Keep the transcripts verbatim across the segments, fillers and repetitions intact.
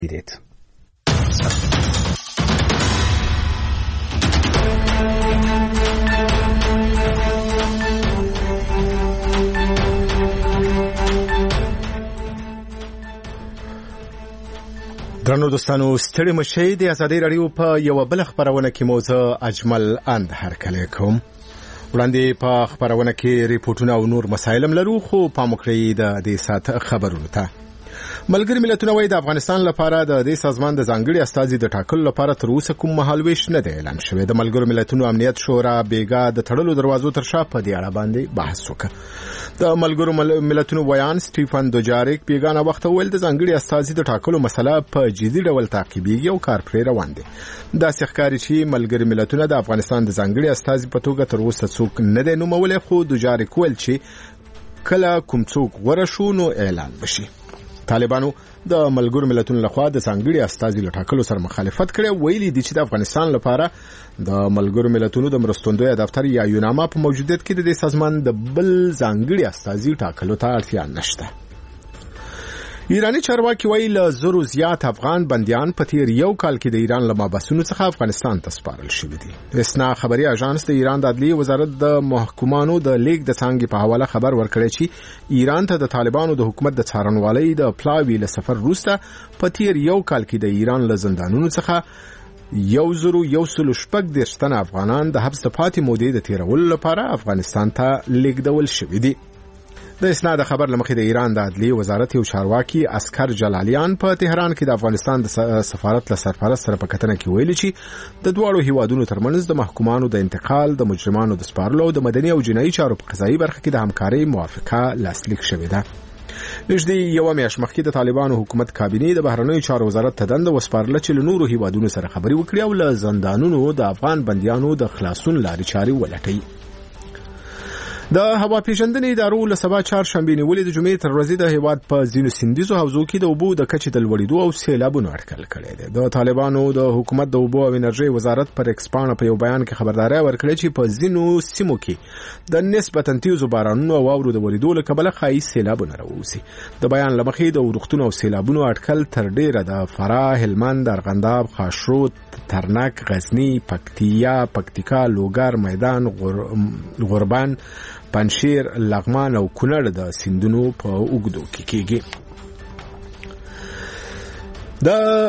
گیرید. درنو دوستانو ستړي مشئ د ازادي رادیو په یو بل خبرونه کې موضوع اجمل اند هرکلی کوم. وړاندې په خبرونه کې ریپورتونه او نور مسایل لرو، خو پام وکړئ د دې سات خبرونو ته. ملګری ملتونه وايي د افغانستان لپاره د دې سازمان د ځانګړي استازي د ټاکلو لپاره تر اوسه کوم مهالویش نه دی اعلان شوی. د ملګرو ملتونو امنیت شورا بیګا د تړلو دروازو تر شا په دې اړه باندې بحث وکړ. د ملګرو ملتونو ویان سټیفن دوجاریک بیګا نه وخت ویل د ځانګړي استازي د ټاکلو مسله په جدي ډول تعقیبېږي او کار پرې روان دی. دا ښکاري چې ملګري ملتونه د افغانستان د ځانګړي استازي په توګه تر اوسه څوک نه دی نومولی، خو دوجاریک ویل چې کله کوم څوک غوره شو نو اعلان بشي. طالبانو د ملګرو ملتونو لخوا د ځانګړي استازي له ټاکلو سره مخالفت کړی، ویلي دي چې د افغانستان لپاره د ملګرو ملتونو د مرستندوی دفتر یا یوناما په موجودیت کې د دې سازمان د بل ځانګړي استازي ټاکلو ته اړتیا نشته. ایرانی چارواکي وایي له زرو زیات افغان بندیان په تیر یو کال کې د ایران له مابسونو څخه افغانستان ته سپارل شوي دي. اسنا خبري اژانس د ایران د عدلیې وزارت د محکومانو د لیک د څانګې په حواله خبر ورکړی چې ایران ته د طالبانو د حکومت د څارنوالۍ د پلاوي له سفر وروسته په تیر یو کال کې د ایران له زندانونو څخه یو زرو یو سلو شپږ دېرش تنه افغانان د حبس پاتې مودې د تیرولو لپاره افغانستان ته لیږدول شوي دي. د اسناد خبر لمخې د ایران د عدلیې وزارت یو چارواکي اسکر جلالیان په تهران کې د افغانستان د سفارت له سرپرست سره په کتنه کې ویلي چې د دواړو هیوادونو ترمنځ د محکومانو د انتقال، د مجرمانو د سپارلو او د مدني او جنایي چارو په قضایي برخه کې د همکارۍ موافقه لاسلیک شوې ده. نږدې یوه میاشت مخکې د طالبانو حکومت کابینې د بهرنیو چارو وزارت ته دنده وسپارله چې له نورو هیوادونو سره خبرې وکړي او له زندانونو د افغان بندیانو د خلاصون لارې چارې ولټوي. د هوا پیژندنې ادارو له سبا چهارشنبې نیولې د جمعې تر ورځې د هیواد په ځینو سیندیزو حوزو کې د اوبو د کچې د لوړېدو او سیلابونو اټکل کړی دی. د طالبانو د حکومت د اوبو او انرژۍ وزارت پر ایکس پاڼه په یو بیان کې خبرداری ورکړې چې په ځینو سیمو کې د نسبتاً تیزو بارانونو او واورو د ورېدو له کبله ښایي سیلابونه راووځي. د بیان له مخې د اورښتونو او سیلابونو اټکل تر ډېره د فراه، هلمند، ارغنداب، خاشرود، ترنک، غزني، پکتیا، پکتیکا، لوګر، میدان، غربان، پنشیر، لغمان او کونړ د سیندونو په اوږدو کې کېږي. د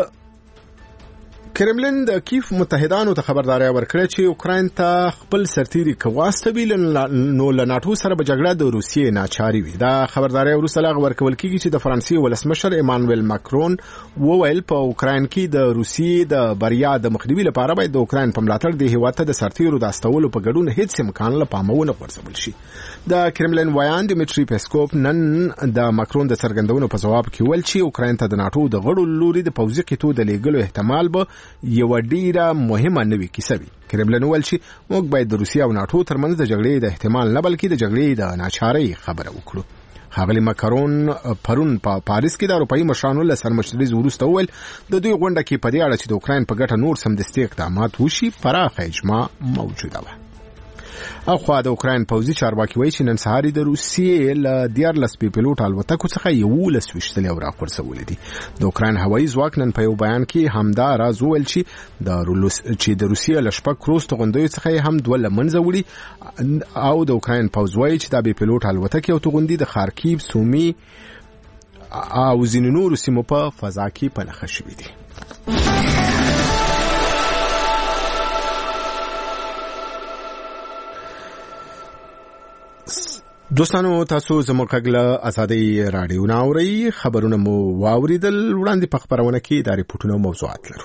کرملین د کیف متحدانو ته خبرداری ورکړه چې اوکراین ته خپل سرتیري کواستوي نو له ناتو سره به جګړه د روسیې ناچاري وي. دا خبرداری وروسته لا ورکول کېږي چې د فرانسې ولسمشر ایمانویل ماکرون وویل په اوکراین کې د روسیې د بریا د مخنیوي لپاره باید د اوکراین په ملاتړ د هیواد ته د سرتیرو د استولو په ګډون هیڅ امکان له پامه ونه غورځول شي. د کرملین ویان ډیمیټري پیسکوف نن د ماکرون د څرګندونو په ځواب کې ویل چې اوکراین ته د ناتو د غړو لوري د پوځي قطعو د لیږلو احتمال به یو ډیره مهمه نوې کیسه وي. کرملین ویل چې موږ باید د روسیې او ناتو ترمنځ د جګړې د احتمال نه بلکې د جګړې د ناچارۍ خبره وکړو. ښاغلي ماکرون پرون په پاریس کې د اروپایي مشرانو له سرمشرۍ وروسته وویل د دوی غونډه کې په دې اړه چې د اوکراین په ګټه نور سمدستي اقدامات وشي پراخه اجماع موجوده وه. اخوا د اوکراین پوځي چارواکي وایي چې نن سهار د روسیې له دیارلس بي پیلوټ الوتکو څخه یولس ویشتلې او راغورځولې دي. د اوکراین هوایي ځواک نن په یو بیان کې همدا راز وویل چې د چې د روسیې له شپږ کروز توغندیو څخه یې هم دوه له منځه وړي او د اوکراین پوځ وایي چې دا بي پیلوټ الوتکې او توغندي د خارکیف، سومي او ځینو نورو سیمو په فضا کې په نښه شوي دي. دوستانو تاسو زموږ غږ له ازادۍ راډیو نه اورئ. خبرونه مو واوریدل. وړاندې په خبرونه کې د ریپورټونو موضوعات لرو.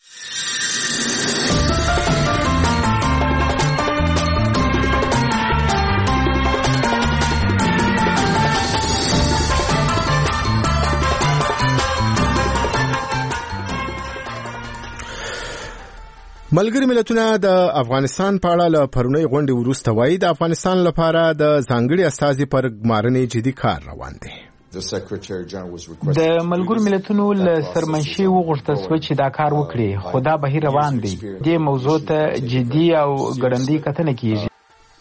ملګری ملتونه د افغانستان په اړه له پرونی غونډې وروسته وایي د افغانستان لپاره د ځانګړي استازي پر ګمارنې جدي کار روان دی. د ملګرو ملتونو له سرمنشي وغوښتل شو چې دا کار وکړي، خو دا بهیر روان دی. دې موضوع ته جدي او ګړندۍ کتنه کیږي.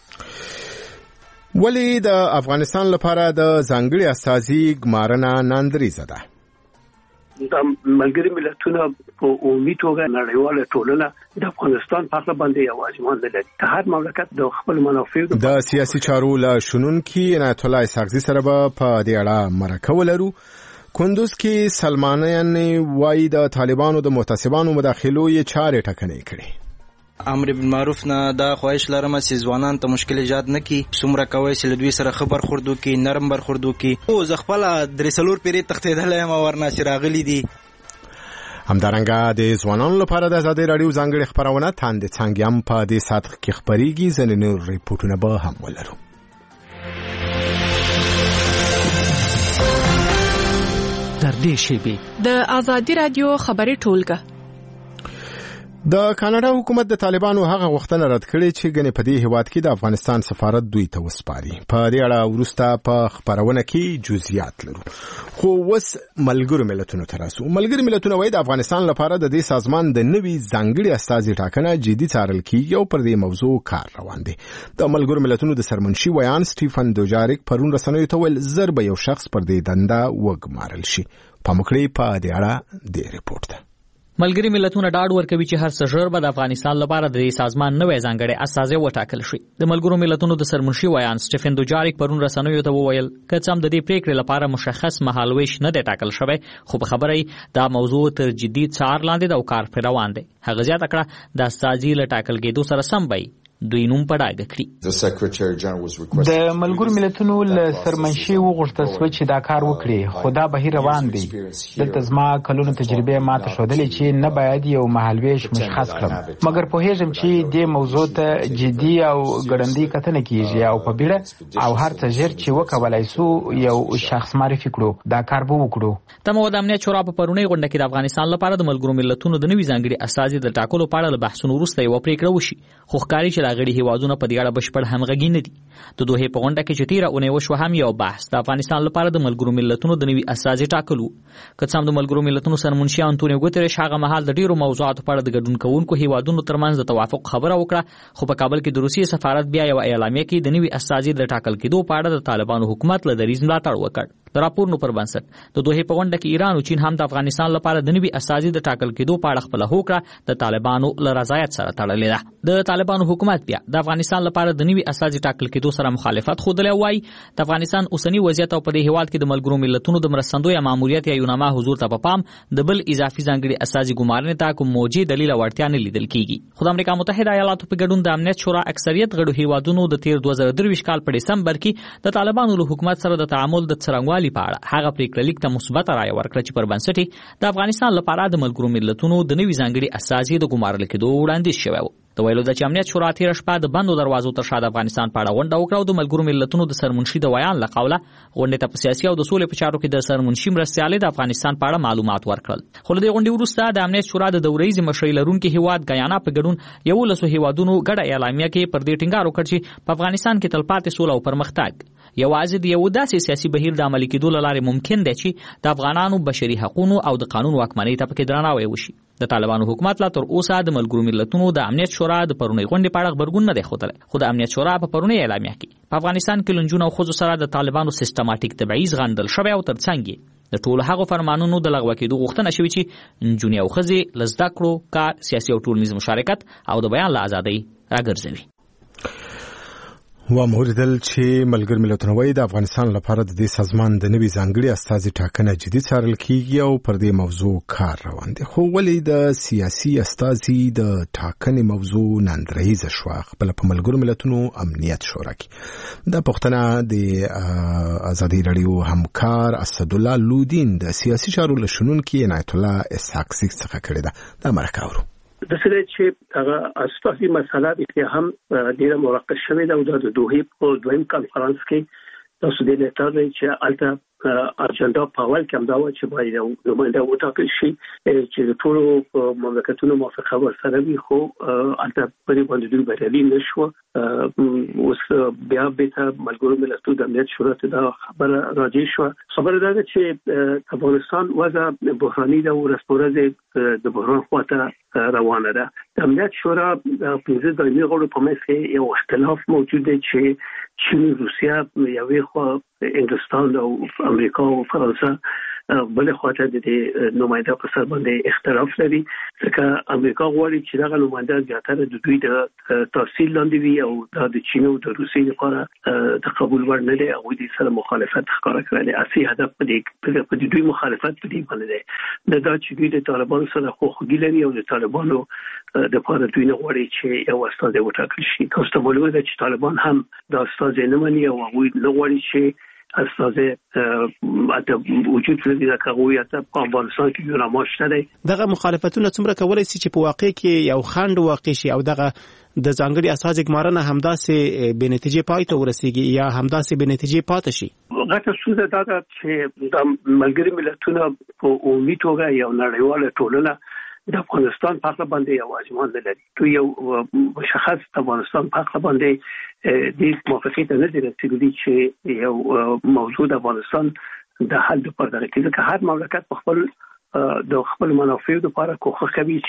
ولی د افغانستان لپاره د ځانګړي استازي ګمارنه ناندریزه ده. د ملګری ملتونو په عمومي توګه نړیواله ټولنه د افغانستان په اړه باندې یو اجمان نه لري. هر مملکت د خپل منافعو د سیاسي چارو له شنونکي عنایت الله اسحاقزي سره په دې اړه مرکه ولرو. کندوز کې سلمانیان وايي د طالبانو د متعصبانو مداخلو یې چارې ټکنۍ کړې. امر بالمعروف نه دا خواهش لرم چې ځوانان ته مشکل ایجاد نه کی، څومره کوي چې لدوی سره خبر خوردو کی، نرم بر خوردو کی. او ز خپل درسلور پیری تختیدل ما ورنه چې راغلي دي. همدارنګه د ځوانانو لپاره د ازادي رادیو ځانګړي خبرونه تاند څنګه هم په دې ساعت کې خبريږي. ځنې نور ریپورتونه به هم ولرو. در دې شیبه د ازادي رادیو خبري ټولګه. د کاناډا حکومت د طالبانو هغه غوښتنه رد کړې چې ګنې په دې هیواد کې د افغانستان سفارت دوی ته وسپاري. په دې اړه وروسته په خبرونه کې جزئیات لرو. خو وس ملګرو ملتونو تراسو ملګرو ملتونو وایي د افغانستان لپاره د دې سازمان د نوي ځانګړي استازي ټاکنه جدي څارل کیږي او پر دې موضوع کار روان دی. د ملګرو ملتونو د سرمنشي ویان سټیفن دوجاریک پرون رسنیو ته ویل زر به یو شخص پر دې دنده وګمارل شي. په مکړې په دې اړه د ریپورت ده. ملګری ملتونه ډاډ ورکوي چې هر څه ژر به د افغانستان لپاره د سازمان نوې ځانګړي استازي وټاکل شي. د ملګرو ملتونو د سرمنشي ویان سټیفن دوجاریک پرون رسنیو ته وویل که څم د دې پریکړې لپاره مشخص مهالويش نه دی ټاکل شوی، خو په خبرې دا موضوع تر جدي څار لاندې د کار پر روان دی. هغه زیاته کړه د استازي له ټاکل کېدو سره سم وي دوی نوم پډاګه کړی. د ملګرو ملتونو له سرمنشي وغوښتل شو چې دا کار وکړي، خو دا بهیر روان دی. دلته زما کلونو تجربه ماته ښودلې چې نه باید یو مهالويش مشخص کړم، مګر پوهیږم چې دې موضوع ته جدي او ګړندۍ کتنه کیږي او په بیړه او هر څه ژر چې وکولای سو یو شخص معرفي کړو دا کار به وکړو. تمو د امنیت شورا په پرونی غونډه کې د افغانستان لپاره د ملګرو ملتونو د نوي ځانګړي استازي د ټاکلو په اړه بحثونه وروسته یو پریکړه وشي، خو ښکاري چې راغلي هیوادونه په دې اړه بشپړ همغږي نه دي. د دوه په غونډه کې چې تیره اونۍ وشو هم یو بحث د افغانستان لپاره د ملګرو ملتونو د نوي استازي ټاکلو. که څم د ملګرو ملتونو سرمنشي انټونیو ګوتریش هغه مهال د ډیرو موضوعاتو په اړه د ګډون کوونکو هیوادونو ترمنځ د توافق خبره وکړه، خو په کابل کې د روسیې سفارت بیا یو اعلامیه کې د نوي استازي د ټاکل کېدو په اړه د طالبانو حکومت له دریځ ملاتړ وکړ. د راپورونو پر بنسټ د دوه په غونډه کې ایران او چین هم د افغانستان لپاره د نوي استازي د ټاکل کېدو په اړه خپل هوکړه د طالبانو له رضایت سره تړلې ده. د طالبانو حکومت بیا د افغانستان لپاره د نوي استازي ټاکل کېدو سره مخالفت خوده وایي د افغانستان اوسنی وضعیت او په دې هیواد کې د ملګرو ملتونو د مرستندوی ماموریت یا یوناما حضور ته په پام د بل اضافي ځانګړي استازي ګمارنې ته کوم موجي دلیل او اړتیا نه لیدل کیږي. خو د امریکا متحده ایالاتو په ګډون د امنیت شورا اکثریت غړو هیوادونو د تیر دوه زره درویشت کال په دسمبر کې د طالبانو له حکومت سره د تعامل د څرنګوالي په اړه هغه پریکړه لیک ته مثبت رائے ورکړه چې پر بنسټ د افغانستان لپاره د ملګرو ملتونو د نوي ځانګړي استازي د ګمارل کېدو وړاندیز شوی و. د ویلو د امنیت شورا تیر شپه د بندو دروازو تر شا د افغانستان په اړه غونډه وکړه او د ملګرو ملتونو د سرمنشي د ویان له قوله غونډې ته په سیاسي او د سولې په چارو کې د سرمنشي مرستیالۍ د افغانستان په اړه معلومات ورکړل. خو له دې غونډې وروسته د امنیت شورا د دورهیزې مشرۍ لرونکي هیواد ګیانا په ګډون یولسو هیوادونو ګډه اعلامیه کې پر دې ټینګار وکړ چې په افغانستان کې تلپاتې سوله او پرمختګ یوازې د یو داسې سیاسي بهیر د عملي کېدو له لارې ممکن دی چې د افغانانو بشري حقوقو او د قانون واکمنۍ ته پکې درناوی وشي. د طالبانو حکومت لا تر اوسه د ملګرو ملتونو د امنیت شورا د پرونی غونډې په اړه خبرګون نه دی ښودلی، خو د امنیت شورا په پرونی اعلامیه کې په افغانستان کې لنجونو او ښځو سره د طالبانو سیستماتیک تبعیض غندل شوی او ترڅنګ د ټولو هغو فرمانونو د لغوه کېدو غوښتنه شوې چې نجونې او ښځې له زده کړو، کار، سیاسي او ټولنیز مشارکت او د بیان له ازادۍ راګرځوي. و موردل چې ملګر ملتونه وایي د افغانستان لپاره د دې سازمان د نوي ځانګړي استازي ټاکنه جدي څارل کیږي او پر دې موضوع کار روان دی. خو ولې د سیاسي استازي د ټاکنې موضوع نندرهیزه شوه خپله په ملګرو ملتونو امنیت شورا کې؟ دا پوښتنه د ازادي راډیو همکار اسدالله لودین د سیاسي چارو له شنونکي عنایت الله اسحاقزي څخه کړې ده. دا مرکه اورو. د سره چې هغه استازي مسله د هم ډیره مرکز شوې ده او د دوه په دویم کانفرنس کې تاسو دې نه تاسو چې الته اجنډا په اول کې هم دا و چې باید یو نماینده وټاکل شي چې د ټولو مملکتونو موافقه ورسره وي، خو الته په دې باندې دوی بریالي نه شو. اوس بیا به ملګرو ملتونو د امنیت شورا ته دا خبره راځي شو. خبره ده چې افغانستان وضع بحراني ده او ورسپورځ د بحران خواته روانه ده. د امنیت شورا پنځه دایمي غړو په منځ کې یو اختلاف موجود دی چې چین، روسیه، یوې خوا هندوستان او امریکا او فرانسه بل خواته د نماینده په سر باندې اختلاف لري ځکه امریکا غواړي چې دغه نماینده زیاتره د دوی د تفصیل لاندې وي او د چین او د روسیې لپاره د قبول وړ نه دی او د سره مخالفت ښکاره کړی اصلي هدف په دې په دوی مخالفت په دې باندې دی دا چې دوی د طالبانو سره خوخوږي لري او د طالبانو د لپاره دوی نه غواړي چې یو استاد وټاکل شي تاسو ته معلومه ده چې طالبان هم دا استاد نه مني او هغوی نه غواړي چې استاد اته وجود لري دا کوي ته په افغانستان کې یو رامشته دی دغه مخالفتونه څومره کولای شي چې په واقع کې یو خند واقع شي او دغه د ځانګړي اساس ګمارنه همداسې به نتیجې پای ته ورسیږي یا همداسې به نتیجې پاتې شي غټه سوزه دا ده چې د ملګری ملتونو په عمومي توګه یو نړیواله ټولنه د افغانستان په اړه باندې یو اجمان لري تو یو مشخص افغانستان په اړه باندې د موافقت نه لري چې یو موضوع د افغانستان د حل لپاره د کې هر مملکت په خپل د خپل منافع لپاره کوښښ کوي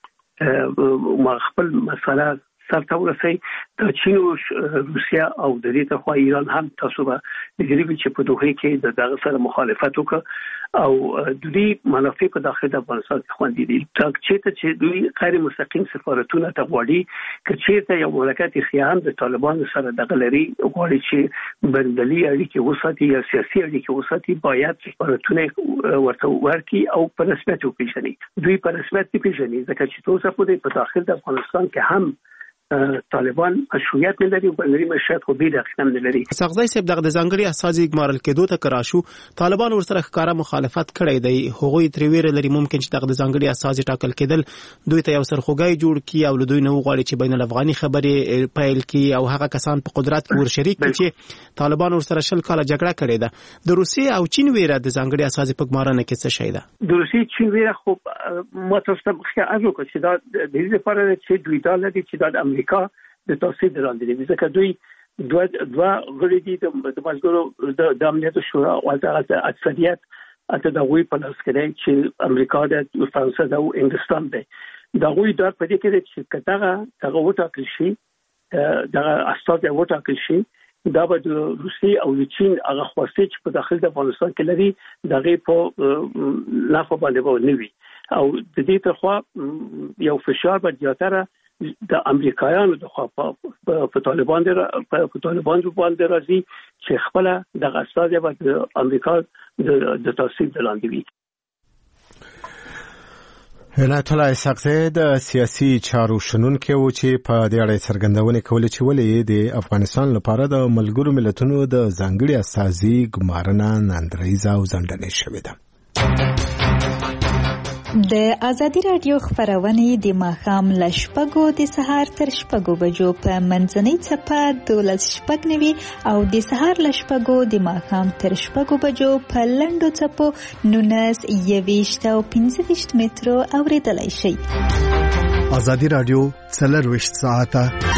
چې ما خپل مسله سرته ورسي د چین او روسیا او د دې ته خو ایران هم تاسو به دګریږي چې په دوه کې د دغه سره مخالفت وکړي او د دې منافع په داخله د افغانستان کې خوندې دي چې چې دوی غیر مستقیم سفارتونه ته غواړي چې چې یو مملکت خیام د طالبانو سره دغه لري غواړي چې بندلي اړیکې وساتي یا سیاسي اړیکې وساتي باید سفارتونه ورته ورکي او په رسمیت وپیژني دوی په رسمیت پیژني ځکه چې تاسو په داخله د افغانستان کې هم طالبان مشروعیت نه لري بلکې مشروعیت خو به داخله نه لري څنګه چې دغه د ځانګړي اساسي ګمارل کېدو ته کراشو طالبان ورسره ښکارا مخالفت کړی دی هغوی تر ویره لري ممکن چې دغه د ځانګړي اساسي ټاکل کېدل دوی ته یو سرخوږی جوړ کړي او دوی نه وغواړي چې بین الافغاني خبرې پیل کړي او هغه کسان په قدرت کې ور شریک کړي چې طالبان ورسره شل کاله جګړه کړې ده د روسي او چین ویره د ځانګړي اساسي په ګمارنه کې څه شي ده د روسي چین ویره خو متوسط خیال وکړي چې دا د دې لپاره چې دوی دا لدی چې د امریکا د توسعه دراندې دي ځکه دوی دوه دوه غړي دي د مشورو د امنیت شورا او د اکثریت اته د غوي په لاس کې دی چې امریکا د فرانسې او انګلستان دی دا غوي د په دې کې چې کتاغه دغه وټاکل شي دغه استاد وټاکل شي دا به د روسي او د چین هغه خواسته چې په داخل د افغانستان کې لري دغه په لافه باندې و نه وي او د دې ترخوا یو فشار به زیاتره د امریکایانو د خوا په طالبان د په طالبان باندې راځي چې خپل د غصاد یا د امریکا د تاثیر دلاندې وي عنایت الله اسحاقزی د سیاسي چارو شنونکي و چې په دې اړه څرګندونه کوله چې ولې د افغانستان لپاره د ملګرو ملتونو د ځانګړي اساسي ګمارنه ناندریزه او ځنډنې شوې ده د ازادي رادیو خبرونه د ماښام له شپږو د سهار تر شپږو بجو په منځنۍ څپه دولس شپږ نوي او د سهار له شپږو د ماښام تر شپږو بجو په لنډو څپو نونس یویشت او پنځه ویشت مترو اوریدلای شي. ازادي رادیو څلرویشت ساعته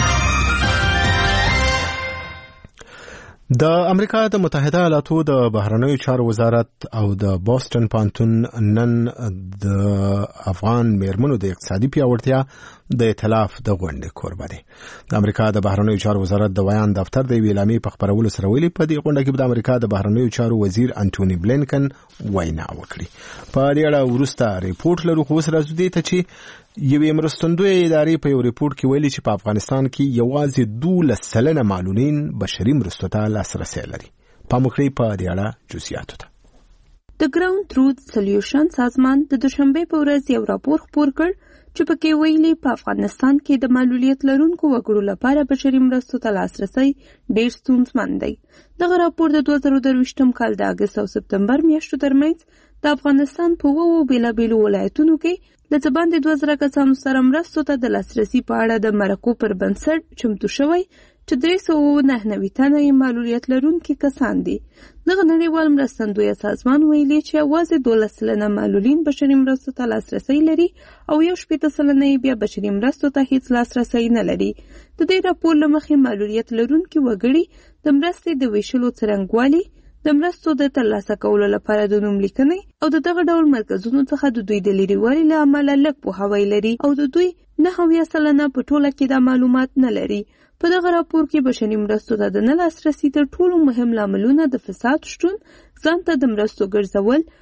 د امریکا د متحده ایالاتو د بهرنیو چارو وزارت او د بوسټن پانتون نن د افغان میرمنو د اقتصادي پیاوړتیا د ائتلاف د غونډې کوربه دی. د امریکا د بهرنیو چارو وزارت د ویان دفتر د ویلامي په خبرولو سره ویلي په دې غونډه کې د امریکا د بهرنیو چارو وزیر انټونی بلینکن وینا وکړي. په دې اړه وروسته ریپورت لرو خو سره زده ته چې یوې مرستندوی ادارې په یو ریپورت کې ویلي چې په افغانستان کې یوازې دولس سلنه معلولین بشري مرستو ته لاسرسی لري. پاموکړئ په دې اړه جزئیاتو ته. د ګراوند تروث سولوشن سازمان د دوشنبه په ورځ یو راپور خپور کړ چې پکې ویلي په افغانستان کې د معلولیت لرونکو وګړو لپاره بشري مرستو ته لاسرسی ډېر ستونزمن دی. دغه راپور د دوه زره درویشتم کال د اګست او سپتمبر میاشتو ترمنځ د افغانستان په اوو بیلابیلو ولایتونو کې د څه باندې دوه زره کسانو سره مرستو ته د لاسرسي په اړه د مرکو پر بنسټ چمتو شوی چې درې سوه نهه نوي تنه یې معلولیت لرونکي کسان دي. دغه نړیوال مرستندویه سازمان ویلي چې یوازې دولس سلنه معلولین بشري مرستو ته لاسرسی لري او یو شپېته سلنه یې بیا بشري مرستو ته هیڅ لاسرسی نه لري. د دې راپور له مخې معلولیت لرونکي وګړي د مرستې د ویشلو څرنګوالي د مرستو د ترلاسه کولو لپاره د نوم لیکنې او د دغه ډول مرکزونو څخه د دوی د لرېوالي له امله لږ پوهاوی لري او د دوی نهه اویا سلنه په ټوله کې دا معلومات نه لري. په دغه راپور کې بشري مرستو ته د نه لاسرسي تر ټولو مهم لاملونه د فساد شتون، ځان ته د مرستو ګرځول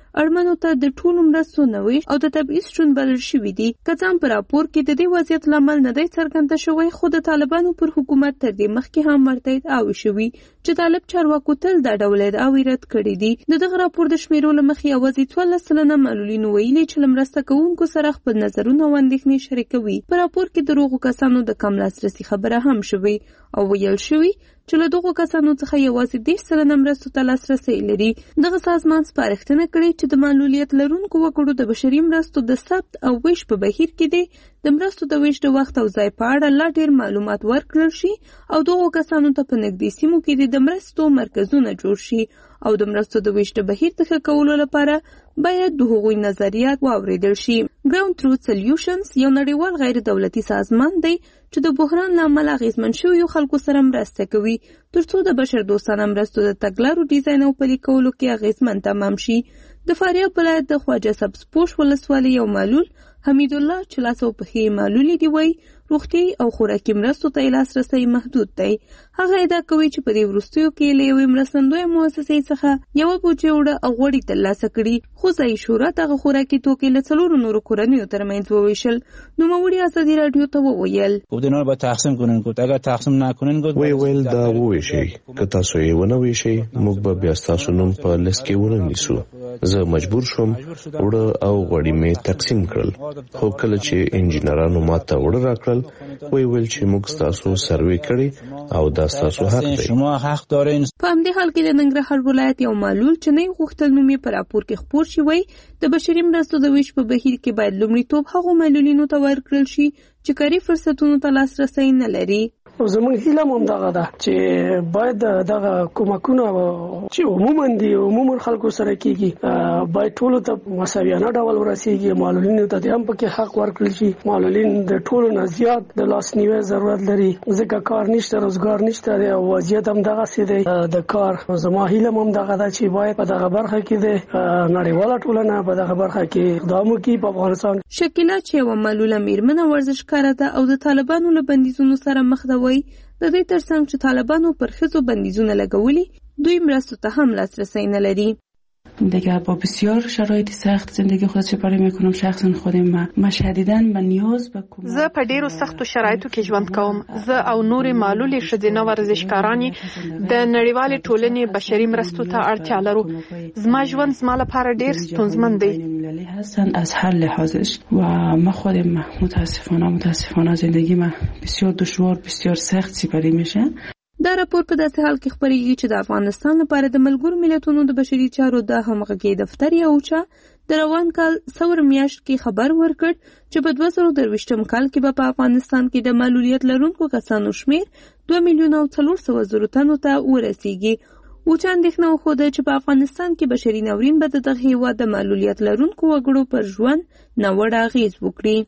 اړمنو ته د ټولو مرستو نوښت او د تبعیض شتون بلل شوي دي. که څه هم په راپور کې د دې وضعیت لامل نه دی څرګنده شوی، خو د طالبانو پر حکومت تر دې مخکې هم مرتد او شوي چې طالب چارواکو تل دا ډول ادعاوې رد کړي دي. د دغه راپور د شمیرو له مخې یوازې څوارلس سلنه معلولینو ویلي چې له مرسته کوونکو سره خپل نظرونه او اندېښنې شریکوي. په راپور کې د روغو کسانو د کم لاسرسي خبره هم شوې او ویل شوي چې له دغو کسانو څخه یوازې دېرش سلنه مرستو ته لاسرسی لري. دغه سازمان سپارښتنه کړې چې د معلولیت لرونکو وګړو د بشري مرستو د ثبت او ویش په بهیر کې دی د مرستو د ویش د وخت او ځای په اړه لا ډېر معلومات ورکړل شي او دغو کسانو ته په نږدې سیمو کې د مرستو مرکزونه جوړ شي او د مرستو د ویش د بهیر د ښه کولو لپاره باید د هغوی نظریات واوریدل شي. ګراوند تروت سلیوشنز یو نړیوال غیر دولتي سازمان دی چې د بحران له امله اغېزمن شویو خلکو سره مرسته کوي ترڅو د بشر دوستانه مرستو د تګلارو ډیزاین او پلي کولو کې اغېزمن تمام شي. د فاریاب ولایت د خواجه سبزپوش ولسوالۍ یو معلول حمید الله چې لاس او پښې معلولي دي وایي روغتي او خوراکي مرستو ته لاسرسی محدود دی. هغه ادعا کوي چې په دې وروستیو کې له یوې مرستندویه مؤسسې څخه یوه بوجۍ اوړه او غوړي ترلاسه کړي، خو ځایي شهرت هغه خوراکي توکي له څلورو نورو کورنیو ترمنځ وویشل. نوموړي ازادي راډیو ته وویل اینا رو با تقسیم کنین گفت اگر تقسیم نکنین گفت وی ویل دا وویشي که تاسو یې ونه ویشئ موږ به بیا ستاسو نوم په لیست کې ونه نیسو. زه مجبور شوم اوړه او غوړي مې تقسیم کړل، خو کله چې انجینرانو ماته اوړه راکړل وی ویل چې موږ ستاسو سروې کړی او دا ستاسو حق دی. شما حق دارین. په همدې حال کې د ننګرهار ولایت یو معلول چې نه غوښتل نوم یې په راپور کې خپور شي وایي د بشري مرستو د ویش په بهیر کې باید لومړیتوب هغو معلولینو ته ورکړل شي چې کاري فرصتونو ته لاسرسی نه لري. زموږ هیله هم دغه ده چې باید دغه کومکونه چې عموما دي عموما خلکو سره کیږي باید ټولو ته مساویانه ډول ورسیږي. معلولینو ته هم پکې حق ورکړل شي. معلولین د ټولو نه زیات د لاسنیوي ضرورت لري ځکه کار نشته، روزګار نشته او وضعیت هم دغه سي دی د کار. زما هیله هم دغه ده چې باید په دغه برخه کې د نړیواله ټولنه په دغه برخه کې اقدام وکړي. په افغانستان شکیلا چې یوه معلوله میرمنه ورزشکاره ده او د طالبانو له بندیزونو سره مخ ده وایي د دې ترڅنګ چې طالبانو پر ښځو بندیزونه لګولي دوی مرستو ته هم لاسرسی نه لري. دیگه با بسیار شرایط سخت زندگی خود سپری میکنم. شخصا خودم ما شدیداً به نیاز به کمک. زه په ډیرو سختو شرایطو کې ژوند کوم. زه او نورې معلولې ښځینه ورزشکاران د نړیوالې ټولنې بشري مرستو ته اړتیا لرو. زما ژوند زما لپاره ډیر ستونزمن دی. هستن از هر لحاظش و ما خودم متاسفانه متاسفانه زندگی ما بسیار دشوار بسیار سخت سپری میشه. دا راپور په داسې حال کې خپرېږي چې د افغانستان لپاره د ملګرو ملتونو د بشري چارو د همغږۍ دفتر یا اوچا د روان کال څلور میاشت کې خبر ورکړ چې په دوه زره درویشتم کال کې به په افغانستان کې د معلولیت لرونکو کسانو شمیر دوه میلیونه او څلور سوه زرو تنو ته ورسیږي. اوچا اندېښنه وښوده چې په افغانستان کې بشري ناورین به د دغه هېواد د معلولیت لرونکو وګړو پر ژوند ناوړه اغېز وکړي.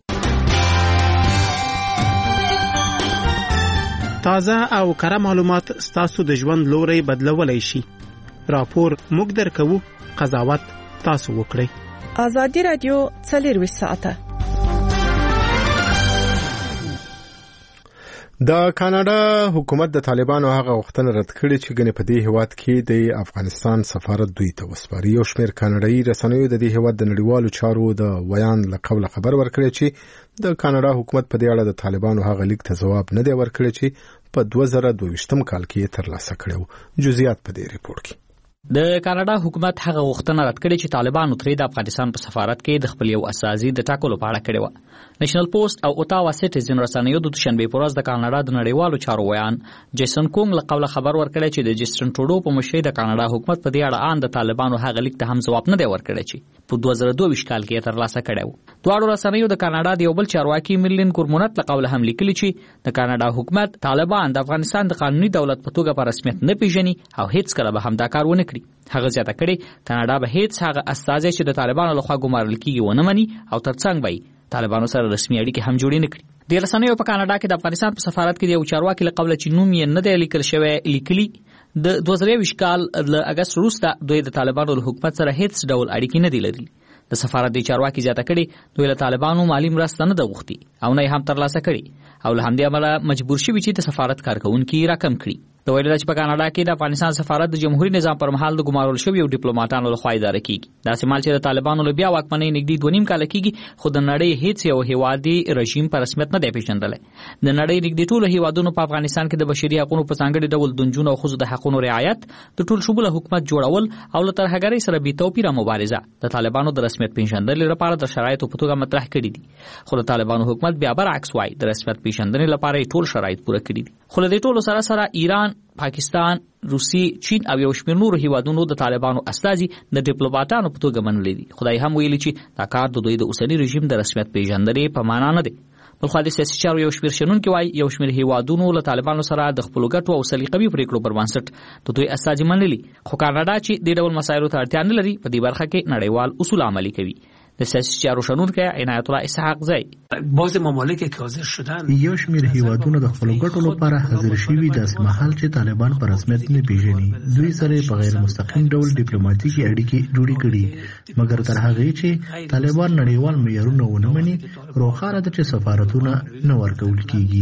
تازه او کره معلومات ستاسو د ژوند لوري بدلولای شي. راپور موږ درکوو، قضاوت تاسو وکړئ. ازادي راډیو څلورویشت ساعته. د کاناډا حکومت د طالبانو هغه غوښتنه رد کړې چې ګنې په دې هیواد کې د افغانستان سفارت دوی ته وسپاري. یو شمېر کاناډایي رسنیو د دې هیواد د نړیوالو چارو د ویان له قبله خبر ورکړی چې د کاناډا حکومت په دې اړه د طالبانو هغه لیک ته ځواب نه دی ورکړی چې په دوه زره دویشتم کال کې ترلاسه کړی. جزئیات په دې ریپورت کې. د کاناډا حکومت هغه غوښتنه رد کړې چې طالبانو ترې د افغانستان په سفارت کې د خپل یو اساسي د ټاکلو په اړه کړې وه. نېشنل پوسټ او اوټاوا سټیزن رسنیو د دوشنبې په ورځ د کاناډا د نړیوالو چارو ویان جیسن کونګ له قبله خبر ورکړی چې د جسټن ټروډو په مشرۍ د کاناډا حکومت په دې اړه ان د طالبانو هغه لیک ته هم ځواب نه دی ورکړی چې په دوه زره دوه ویشت کال کې ترلاسه کړی و. دواړو رسنیو د کاناډا د یو بل چارواکي میرلین ګورمونت له قبله هم لیکلي چې د کاناډا حکومت طالبان د افغانستان د قانوني دولت په توګه په رسمیت نه پیژني او هیڅ کله به هم دا کار ونه کړي. هغه زیاته کړې کاناډا به هیڅ هغه استازی چې د طالبانو لخوا ګمارل کیږي ونه مني او ترڅنګ به طالبانو سره رسمي اړیکې هم جوړې نه کړي. د رسنیو په کاناډا کې د افغانستان په سفارت کې د یو چارواکي له قبله چې نوم یې نه دی لیکل شوی لیکلي د دوه زره یوویشت کال له اګست وروسته دوی د طالبانو له حکومت سره هیڅ ډول اړیکې نه دي لرلي. د سفارت د چارواکي زیاته کړې دوی له طالبانو مالی مرسته نه ده غوښتې او نه یې هم ترلاسه کړې او له همدې امله مجبور شوي چې د سفارت کارکوونکي راکم کړي. د ویل چې په کاناډا کې د افغانستان سفارت د جمهوریت نظام پر مهال د ګمارل شوی ډیپلوماټانو لخوا اداره کیږي دا سمال چې د طالبانو له بیا واکمنۍ نږدې دوه نیم کال کېږي خو د نړۍ هیڅ یو هیوادي رژیم په رسمیت نه دی پیژندلی د نړۍ نږدې ټولو هیوادونو په افغانستان کې د بشري حقوقو په ځانګړي ډول د نجونو او ښځو د حقوقو رعایت د ټول شموله حکومت جوړول او له ترهګرۍ سره بې توپیره مبارزه د طالبانو د رسمیت پیژندنې لپاره د شرایطو په توګه مطرح کړي دي خو د طالبانو حکومت بیا برعکس وایي د رسمیت پیژندنې لپاره ټول شرایط پوره کړي دي خو له دې ټولو سره سره ایران پاکستان روسي چین او یو شمېر نورو هیوادونو د طالبانو استازي د ډیپلوماټانو په توګه منلي دي خدای هم ویلي چې دا کار د دوی د اوسني رژیم د رسمیت پیژندنې په معنا نه دی بلخو د سیاسي چارو یو شمېر شنونکي وایي یو شمېر هیوادونو له طالبانو سره د خپلو ګټو او سلیقوي پرېکړو پر بنسټ د دوی استازي منلي خو کاناډا چې دې ډول مسایلو ته اړتیا نه لري په دې برخه کې نړیوال اصول عملي کوي د سیاسي چارو شنونکی عنایت الله اسحاق زئی بعض ممالک که حاضر شدن یو شمېر هیوادونه د خپلو ګټو لپاره حاضر شوي داسې مهال چې طالبان په رسمیت نه پیژني دوی سره په غیر مستقیم ډول ډیپلوماټیکي اړیکې جوړې کړي مګر تر هغې چې طالبان نړیوال معیارونه ونه مني روښانه ده چې سفارتونه نه ورکول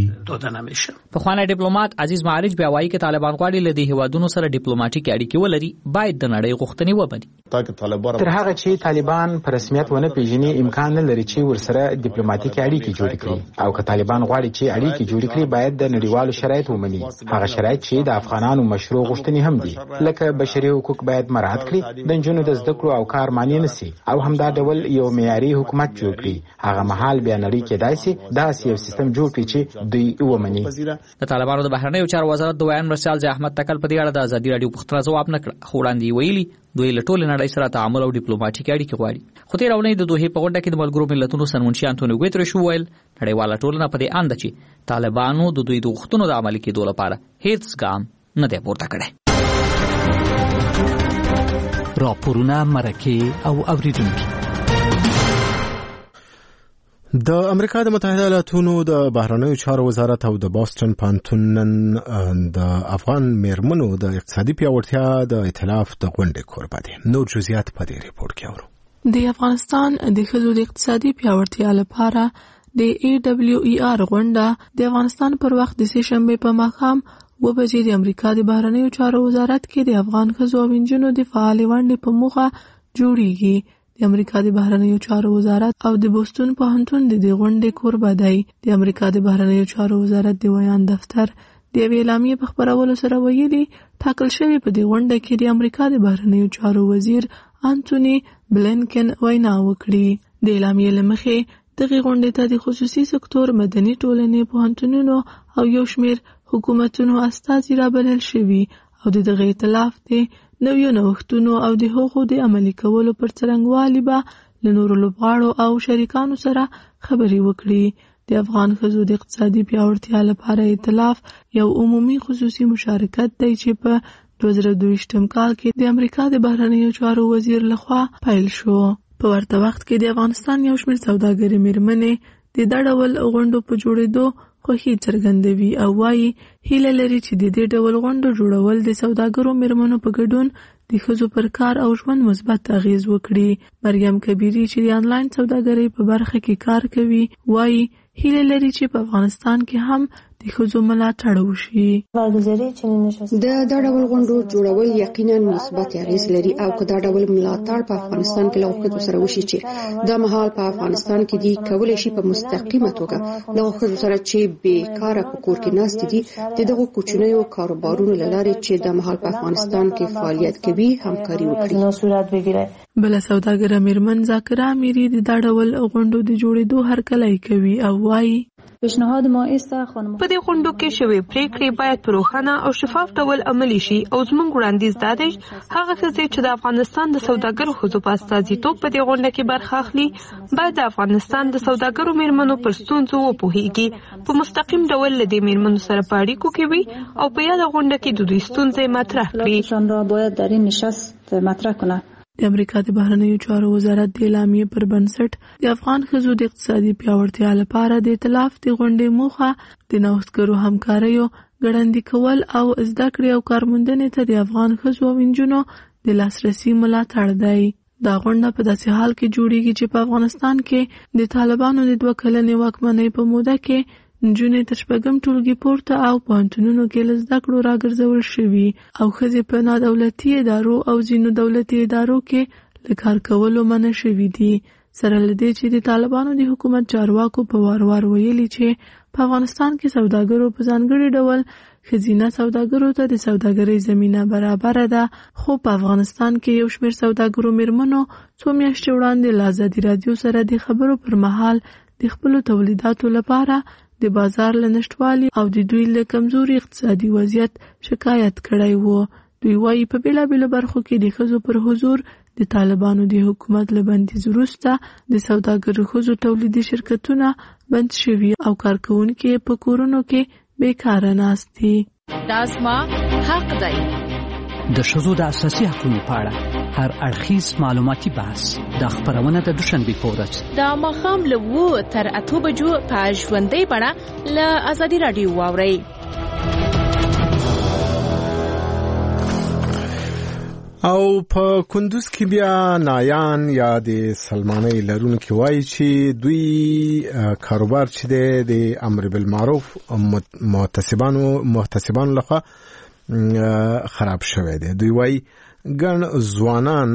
کیږي پخوانی ډیپلوماټ عزیز معارج بیا وایي چې طالبان غواړي له دې هیوادونو سره ډیپلوماټیکي اړیکې ولري باید د نړۍ غوښتنې ومني تر هغه چې طالبان په رسمیت ونه پیژني امکان نه لري چې ورسره ډیپلوماټیکي اړیکې جوړې کړي او که طالبان غواړي چې اړیکې جوړې کړي باید د نړیوالو شرایط ومني هغه شرایط چې د افغانانو مشروع غوښتنې هم دي لکه بشري حقوق باید مراعات کړي د نجونو د زده کړو او کار مانع نه سي او همدا ډول یو معیاري حکومت جوړ کړي هغه مهال بیا نړۍ کېدای سي داسې یو سیستم جوړ کړي چې دوی ومني د طالبانو د بهرنیو چارو وزارت د ویان مرسال ځای احمد تکل په دې اړه د ازادي راډیو پوښتنه ځواب نه کړ خو وړاندې ویلي دوی له ټولې نړۍ سره تعامل او ډیپلوماټیکي اړیکې غواړي خو تېره اونۍ د دوحې په غونډه کې د ملګرو ملتونو سرمنشي انټونیو ګوتریش وویل نړیواله ټولنه په دې اند چې طالبانو د دوی د غوښتنو د عملي کېدو لپاره هیڅ ګام نه دی پورته کړی راپورونه مرکې او اوریدونکي د امریکا د متحده ایالاتونو د بهرنیو چارو وزارت او د بوسټن پانتون نن د افغان میرمنو د اقتصادي پیاوړتیا د ائتلاف د غونډې کوربه دي نور جزئیات په دې ریپورت کې اورو د افغانستان د ښځو د اقتصادي پیاوړتیا لپاره د ای دبلیو ای آر غونډه د افغانستان پر وخت د سه شنبه په ماښام و بجې د امریکا د بهرنیو چارو وزارت کې د افغان ښځو او نجونو د فعال ونډې په موخه جوړیږي د امریکا د بهرنیو چارو وزارت او د بوسټون پوهنتون د دې غونډې کوربه دی د امریکا د بهرنیو چارو وزارت د ویان دفتر د یوې اعلامیې په خپرولو سره ویلي ټاکل شوی په دې غونډه کې د امریکا د بهرنیو چارو وزیر انټونی بلینکن وینا وکړي د اعلامیې له مخې دغه غونډې ته د خصوصي سکتور مدني ټولنې پوهنتونونو او یو شمېر حکومتونو استازي رابلل شوي او د دغه ائتلاف د نویو نوښتونو او د هغو د عملي کولو پر څرنګوالي به له نورو لوبغاړو او شریکانو سره خبرې وکړي د افغان ښځو د اقتصادي پیاوړتیا لپاره ائتلاف یو عمومي خصوصي مشارکت دی چې په دوه زره دویشتم کال کې د امریکا د بهرنیو چارو وزیر لخوا پیل شو په ورته وخت کې د افغانستان یو شمېر سوداګرې میرمنې د دا ډول غونډو په جوړېدو خوښي څرګندوي او وایي هیله لري چې د دې ډول غونډو جوړول د سوداګرو میرمنو په ګډون د ښځو پر کار او ژوند مثبت اغیز وکړي مریم کبیری چې د انلاین سوداګرۍ په برخه کې کار کوي وایي هیله لري چې په افغانستان کې هم د ښځو ملاتړ وشي د دا ډول غونډو جوړول یقینا مثبت اغیز لري او که دا ډول ملاتړ په افغانستان کې له ښځو سره وشي چې دا مهال په افغانستان کې دي کولای شي په مستقیمه توګه له ښځو سره چې بیکاره په کور کې ناست دي د دغو کوچنیو کاروبارونو له لارې چې د مهال په افغانستان کې فعالیت کوي همکاري وکړي بل سوداګر میرمن ذاکره میری د دا ډول غونډو د جوړېدو هرکلی کوي او وایي پیشنهاد ما ایسته خانم په دې غونډو کې شوې پریکړې باید په روښانه او شفاف ډول عملي شي او زموږ وړاندیز دا دی هغه ښځې چې د افغانستان د سوداګرو ښځو په استازیتوب په دې غونډه کې برخه اخلي باید د افغانستان د سوداګرو میرمنو پر ستونزو وپوهیږي په مستقیم ډول له دې میرمنو سره په اړیکو کې وي او په یاده غونډه کې د دوی ستونزې مطرح کړي باید در این نشست مطرح کنه د امریکا د بهرنیو چارو وزارت د اعلامیې پر بنسټ د افغان ښځو د اقتصادي پیاوړتیا لپاره د ائتلاف د غونډې موخه د نوښتګرو همکاریو ګړندي کول او زده کړې او کارموندنې ته د افغان ښځو او نجونو د لاسرسي ملاتړ دی دا غونډه په داسې حال کې جوړیږي چې په افغانستان کې د طالبانو د دوه کلنې واکمنۍ په موده کې نجونې تر شپږم ټولګي پورته او پوهنتونونو کې له زده کړو راګرځول شوي او ښځې په نادولتي ادارو او ځینو دولتي ادارو کې له کار کولو منع شوي دي. سره له دې چې د طالبانو د حکومت چارواکو په وار وار ویلي چې په افغانستان کې سوداګرو په ځانګړي ډول ښځینه سوداګرو ته د سوداګرۍ زمینه برابره ده، خو په افغانستان کې یو شمېر سوداګرو میرمنو څو میاشتې وړاندې له ازادي راډیو سره د خبرو پر مهال د خپلو تولیداتو لپاره د بازار له نشتوالي او د دوی له کمزوري اقتصادي وضعیت شکایت کړی و. دوی وایي په بېلابېلو برخو کې د ښځو پر حضور د طالبانو د حکومت له بندیز وروسته د سوداګرو ښځو تولیدي شرکتونه بند شوي او کارکوونکي په کورونو کې بیکاره ناست دي. دا زما حق دی. د ښځو د اساسي حقوقو په اړه هر اړخیز معلوماتي بحث د خبرونه د دوشنبې په ورځ د ماښام له اوو تر اتو بجو په ژوندۍ بڼه له ازادي راډیو واورئ. او په کندوز کې بیا نایان یا د سلمانۍ لرونکي وایي چې دوی کاروبار چې دی د امر بالمعروف محتسبانو محتسبانو لخوا خراب شوی دی. دوی وایي ګڼ ځوانان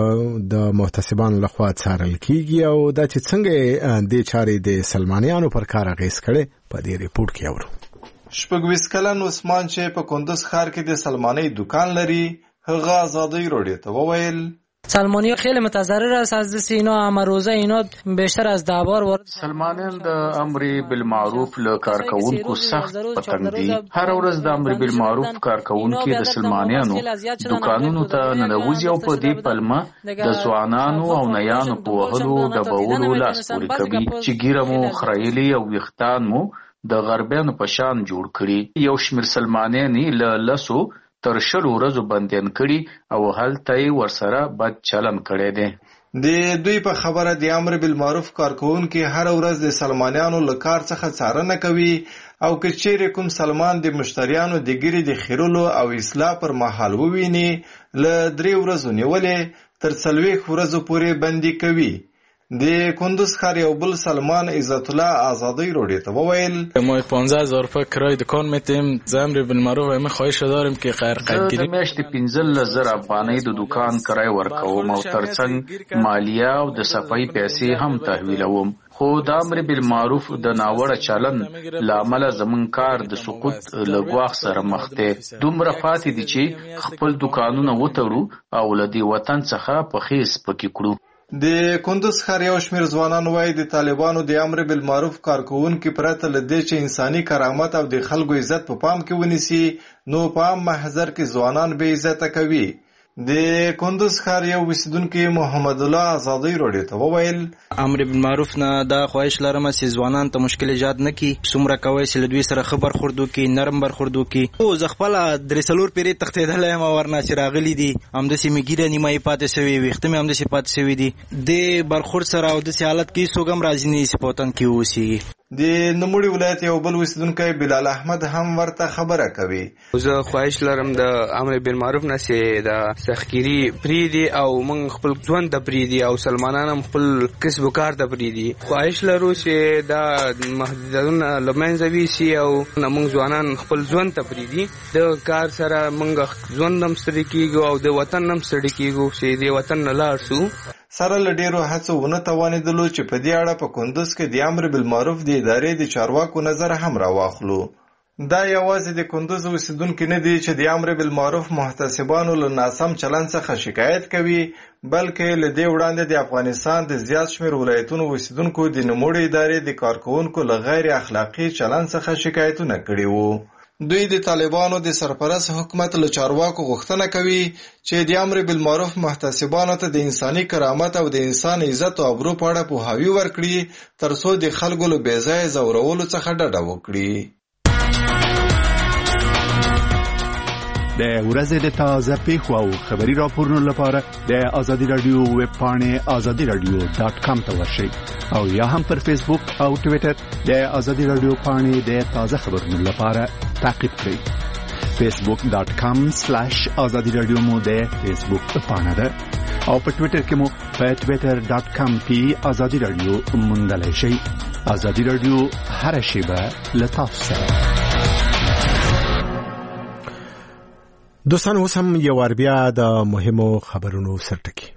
د محتسبانو لخوا څارل کیږي او دا چې څنګه دې چارې د سلمانیانو پر کار اغېز کړي په دې ریپورت کې اورو. شپږویشت کلن عثمان چې په کندوز ښار کې د سلمانۍ دکان لري، هغه آزادی راډیو ته وویل سلمانی‌ها خیلی متضرر است از دست اینا، اما روزه اینا بیشتر از ده بار وارد. سلمانیان د امر بالمعروف له کارکونکو سخت پتنګ دي. هر ورځ د امر بالمعروف کارکونکو د سلمانیانو دکانونو ته ننوځي او په دې پلمه د ځوانانو او نیانو په وهلو د بولو لاس پورې کوي چې ګیره مو خړایلي او ویښتان مو د غربیانو په شان جوړ کړي. یو شمېر سلمانیان له لسو تر شلو ورځو بندیان کړي او هلته یې ورسره بد چلن کړی دی. د دوی په خبره د امر بالمعروف کارکوونکي هر ورځ د سلمانیانو له کار څخه څارنه کوي او که چیرې کوم سلمان د مشتریانو د ګیرې د خیرولو او اصلاح پر مهال وویني له درې ورځو نیولې تر څلوېښت ورځو پورې بندي کوي. د کندوز ښار یو بل سلمان عزت الله آزادی راډیو ته وویل ما پانزده هزار روپیه کرایه دکان میتیم. امر بالمعروف ما خواهش داریم که غیر قیدگیری د میاشتې پنځلس زره افغانۍ د دکان کرایه ورکوم او ترڅنګ مالیه او د صفایي پیسې هم تحویلوم، خو د امر بالمعروف د ناوړه چلن له امله زموږ کار د سقوط له ګواښ سره مخ دی. دومره پاتې دي چې خپل دکانونه وتړو او له دې وطن څخه پښې سپکې کړو. د کندوز ښار یو شمېر ځوانان وایي د طالبانو د امر بالمعروف کارکوونکي پرته له دې چې انساني کرامت او د خلکو عزت په پام کې ونیسي نو په عام محضر کې ځوانان بې عزته کوي. د کندوز ښار یو اوسیدونکي محمد الله آزادی راډیو ته وویل امر بالمعروف نه دا خواهش لرم چې ځوانان ته مشکل ایجاد نه کړي، څومره کوی چې له دوی سره ښه برخورد وکړي، نرم برخورد وکړي. او زه خپله درې څلور پیرې تښتېدلی یم ورنه چې راغلي دي، همداسې مې ګیره نیمه یې پاتې شوې، ویښته مې همداسې پاتې شوي دي. دې برخورد سره او داسې حالت کې څوک هم راضي نه شي په وطن کې واوسېږي. د نوموړي ولایت یو بل اوسیدونکی بلال احمد هم ورته خبره کوي. زه خواهش لرم د امر بالمعروف نه چې د سختګیري پرېږدي او موږ خپل ژوند ته پرېږدي او سلمانان هم خپل کسب و کار ته پرېږدي. خواهش لرو چې دا محدودیتونه له منځه ویسي او موږ ځوانان خپل ژوند ته پرېږدي. د کار سره موږ ژوند هم ستړي کېږو او د وطن هم ستړي کېږو چې د وطن نه لاړ شو. سره له ډېرو هڅو ونه توانېدلو چې په دې اړه په کندوز کې د امر بالمعروف د ادارې د چارواکو نظر هم راواخلو. دا یوازې د کندوز اوسیدونکي نه دي چې د امر بالمعروف محتسبانو له ناسم چلن څخه شکایت کوي، بلکې له دې وړاندې د افغانستان د زیات شمېر ولایتونو اوسیدونکو د نوموړې ادارې د کارکوونکو له غیر اخلاقي چلن څخه شکایتونه کړي وو. دوی د طالبانو د سرپرست حکومت له چارواکو غوښتنه کوي چې د امر بالمعروف محتسبانو ته د انساني کرامت او د انسان عزت او ابرو په اړه پوهاوی ورکړي ترڅو د خلکو له بې ځایه ځورولو څخه ډډه وکړي. د ورځې د تازه پیښو او خبري راپورونو لپاره د ازادي رادیو ویب پاڼې ازادي رادیو ډاټ کام ته ورشئ او یا هم پر فیسبوک او ټویټر د ازادي رادیو پاڼې د تازه خبرونو لپاره تعقیب کړئ. فیسبوک ډاټ کام سلیش ازادي رادیو مو د فیسبوک پاڼه ده او په ټویټر کې مو په ټویټر ډاټ کام کې ازادي رادیو موندلای شئ. ازادي رادیو هر شیبه له تاسو سره. دوستان اوس هم یو ور بیا د مهمو خبرونو سرټکی.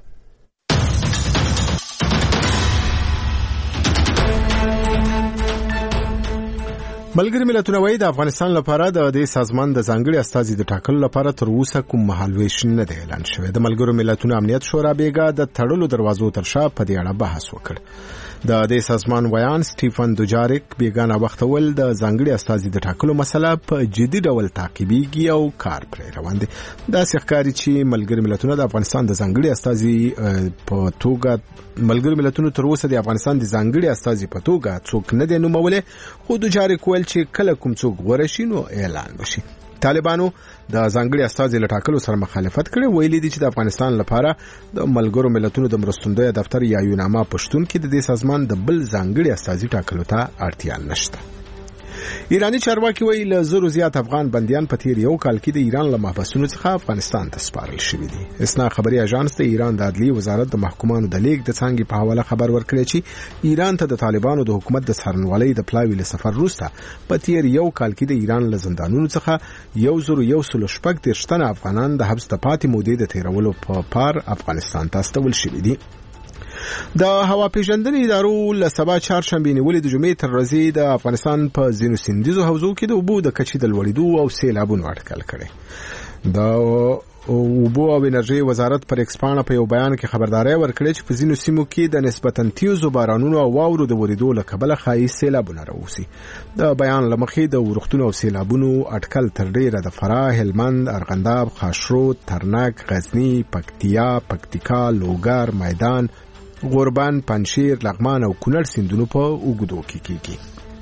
ملګری ملتونه وايي د افغانستان لپاره د دې سازمان د ځانګړي استازي د ټاکلو لپاره تر اوسه کوم مهالویش نه دی اعلان شوی. د ملګرو ملتونو امنیت شورا بیګا د تړلو دروازو تر شا په دې اړه بحث وکړ. د دې سازمان ویان سټیفن دوجاریک بیګانا وخت ول د ځانګړي استازي د ټاکلو مسله په جدي ډول تعقیبيږي او کار پرې روان دي. دا ښکاري چې ملګری ملتونه د افغانستان د ځانګړي استازي په توګه ملګری ملتونو تر اوسه د افغانستان د ځانګړي استازي په توګه څوک نه دی نومولې، خو دوجاریک ول چې کله کوم څوک ورشي نو اعلان وشي. طالبانو د ځانګړي استازي لټاکلو سره مخالفت کړي، ویلي دي چې د افغانستان لپاره د ملګرو ملتونو د مرستندوی دفتر یا یوناما پښتون کې د دې سازمان د بل ځانګړي استازي ټاکلو ته اړتیا نشته. ایرانی چارواکي وایي له زرو زیات افغان بنديان په تیر یو کال کې د ایران له محبسونو څخه افغانستان ته سپارل شوي دي. اسنا خبري اژانس د ایران د عدلي وزارت د محکومانو د لیک د څنګه په حواله خبر ورکړی چې ایران ته د طالبانو د حکومت د څارنوالۍ د پلاوي له سفر وروسته په تیر یو کال کې د ایران له زندانونو څخه یو زرو یو سل شپږ دېرش تنه افغانان د حبس ته پاتې مودې د تیرولو په پار افغانستان ته استول شوي دي. د هوا پیژندنې ادارو له سبا چهارشنبه نیولې د جمعې تر ورځې د افغانستان په ځینو سیندیزو حوزو کې د اوبو د کچې د لوړېدو او سیلابونو اټکل کړي. د اوبو او انرژي وزارت پر ایکسپانه په یو بیان کې خبرداري ورکړې چې په ځینو سیمو کې د نسبتاً تیزو بارانونو او واورو د ورېدو له کبله ښایي سیلابونه راوځي. د بیان له مخې د ورښتونو او سیلابونو اټکل تر ډیره د فراه، هلمند، ارغنداب، خاشرود، ترنک، غزنی، پکتیا، پکتیکا، لوګر، میدان، غوربند، پنشیر، لغمان او کونړ سیندونو په اوګدو کې کیږي.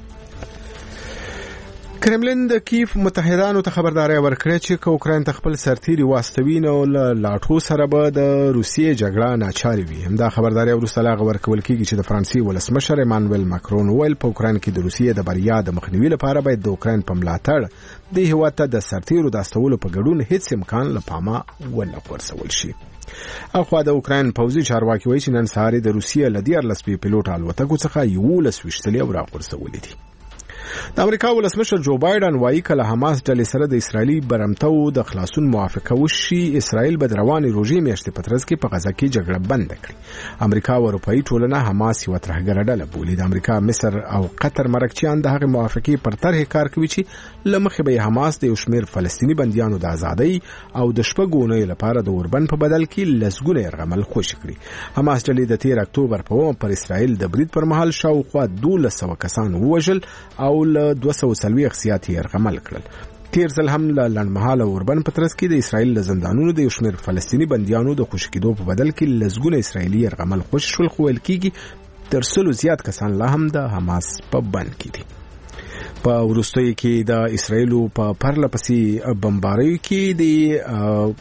کرملین د کیف متحدانو ته خبرداري ورکړه چې که اوکراین ته خپل سرتیري واستوي نو له لاټو سره به د روسیې جګړه ناچاري وي. همدا خبرداري وروسته لا ورکول کیږي چې د فرانسې ولسمشر ایمانوئل ماکرون ویل په اوکراین کې د روسیې د بریا د مخنیوي لپاره باید د اوکراین په ملاتړ د هیواد ته د سرتیرو د استولو په ګډون هیڅ امکان له پامه ونه غورځول شي. اخوا د اوکراین پوځي چارواکي وایي چې نن سهار د روسیې له دیارلس پیلوټ الوتکو څخه یولس ویشتلې او راغورځولې دي. د امریکا ولسمشر جو بایدن وایي کله حماس ډلې سره د اسرایلی برمتو د خلاصون موافقه وشي، اسرائیل به د روانې روژې میاشتې په ترڅ کې په غزه کې جګړه بند کړي. امریکا او اروپایي ټولنه حماس یو ترهګره ډله بولي. د امریکا، مصر او قطر مرکچیان د هغې موافقې پر طرح کار کوي چې له مخې به حماس د یو شمېر فلسطیني بندیانو د ازادۍ او د شپږو اونیو لپاره د اوربند په بدل کې لسګونه یرغمل خوشي کړي. حماس ډلې د تیر اکتوبر په اوومه پر اسرائیل د برید پر مهال شاوخوا دولس سوه کسان ووژل او له دوه سوه څلوېښت زیات یرغمل کړل. تیر ځل هم له لنډمهاله اوربند په ترڅ کې د اسرائیل له زندانونو د یو شمېر فلسطیني بندیانو د خوشي کېدو په بدل کې لسګونه اسرائیلي یرغمل خوشي شول، خو ویل کېږي تر سلو زیات کسان لا هم د حماس په بند کې دي. په وروستیو کې د اسرائیلو په پرله پسې بمباریو کې د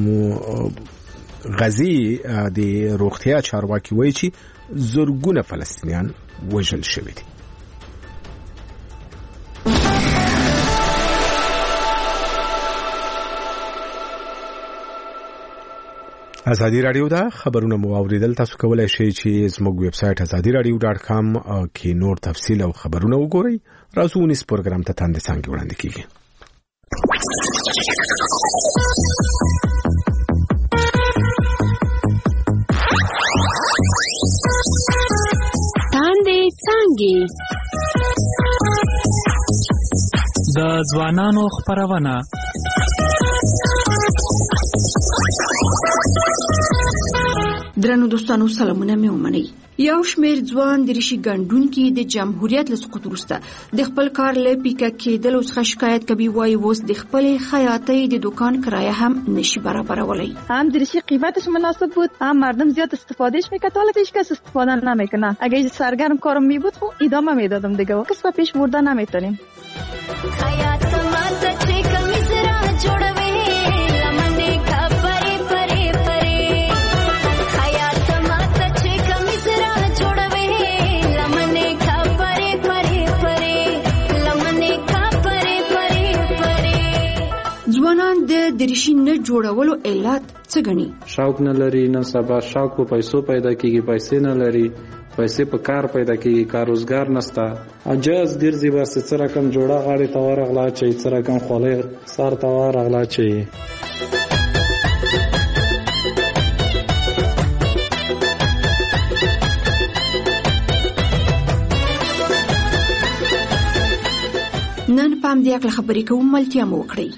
غزې د روغتیا چارواکي وایي چې زرګونه فلسطینیان وژل شوي دي. ازادي رادیو دا خبرونه مو اوریدل. تاسو کولای شئ چې زموږ ویب سټ ازادي رادیو ډاټ کام کې نور تفصیل او خبرونه وګورئ. راځو ونیس پروګرام ته تاند څنګه وړاندې کیږي. تاند څنګه د ځوانانو خبرونه. درنو دوستانو سلامونه مې ومنئ. یو شمېر ځوان د ریشي ګنډونکي د جمهوریت له سقوط وروسته د خپل کار له پیکه کېدلو څخه شکایت کوي. وایي اوس د خپلې خیاطۍ د دکان کرایه هم نشي برابرولی. هم د ریشی قیمتش مناسب بود، هم مردم زیاد استفادهش میکرد. حالا هیچ کس استفاده نمیکنه. اگه سرگرم کارم میبود خب ادامه میدادم دیگه. کس با پیش برده نمیتونیم. خیاط ماته چې کمیس را جوړوي لمنې کا پرې پرې پرې. خیاط ماته چې کمیس را جوړوي لمنې کا پرې پرې پرې لمنې کا پرې پرې پرې. ځوانان د دریشي نه جوړولو علت څه ګڼي؟ شوق نه لري، نن سبا شوق په پیسو پیدا کیږي، پیسې نه لري، پیسې په کار پیدا کیږي، کار روزګار نشته، عجز ګرځي، بس څه رقم جوړه غاړي ته ورغلا چي، څه رقم خولې سر ته ورغلا چي. نن پام دې اکل خبرې کوم ملتیا مو وکړي.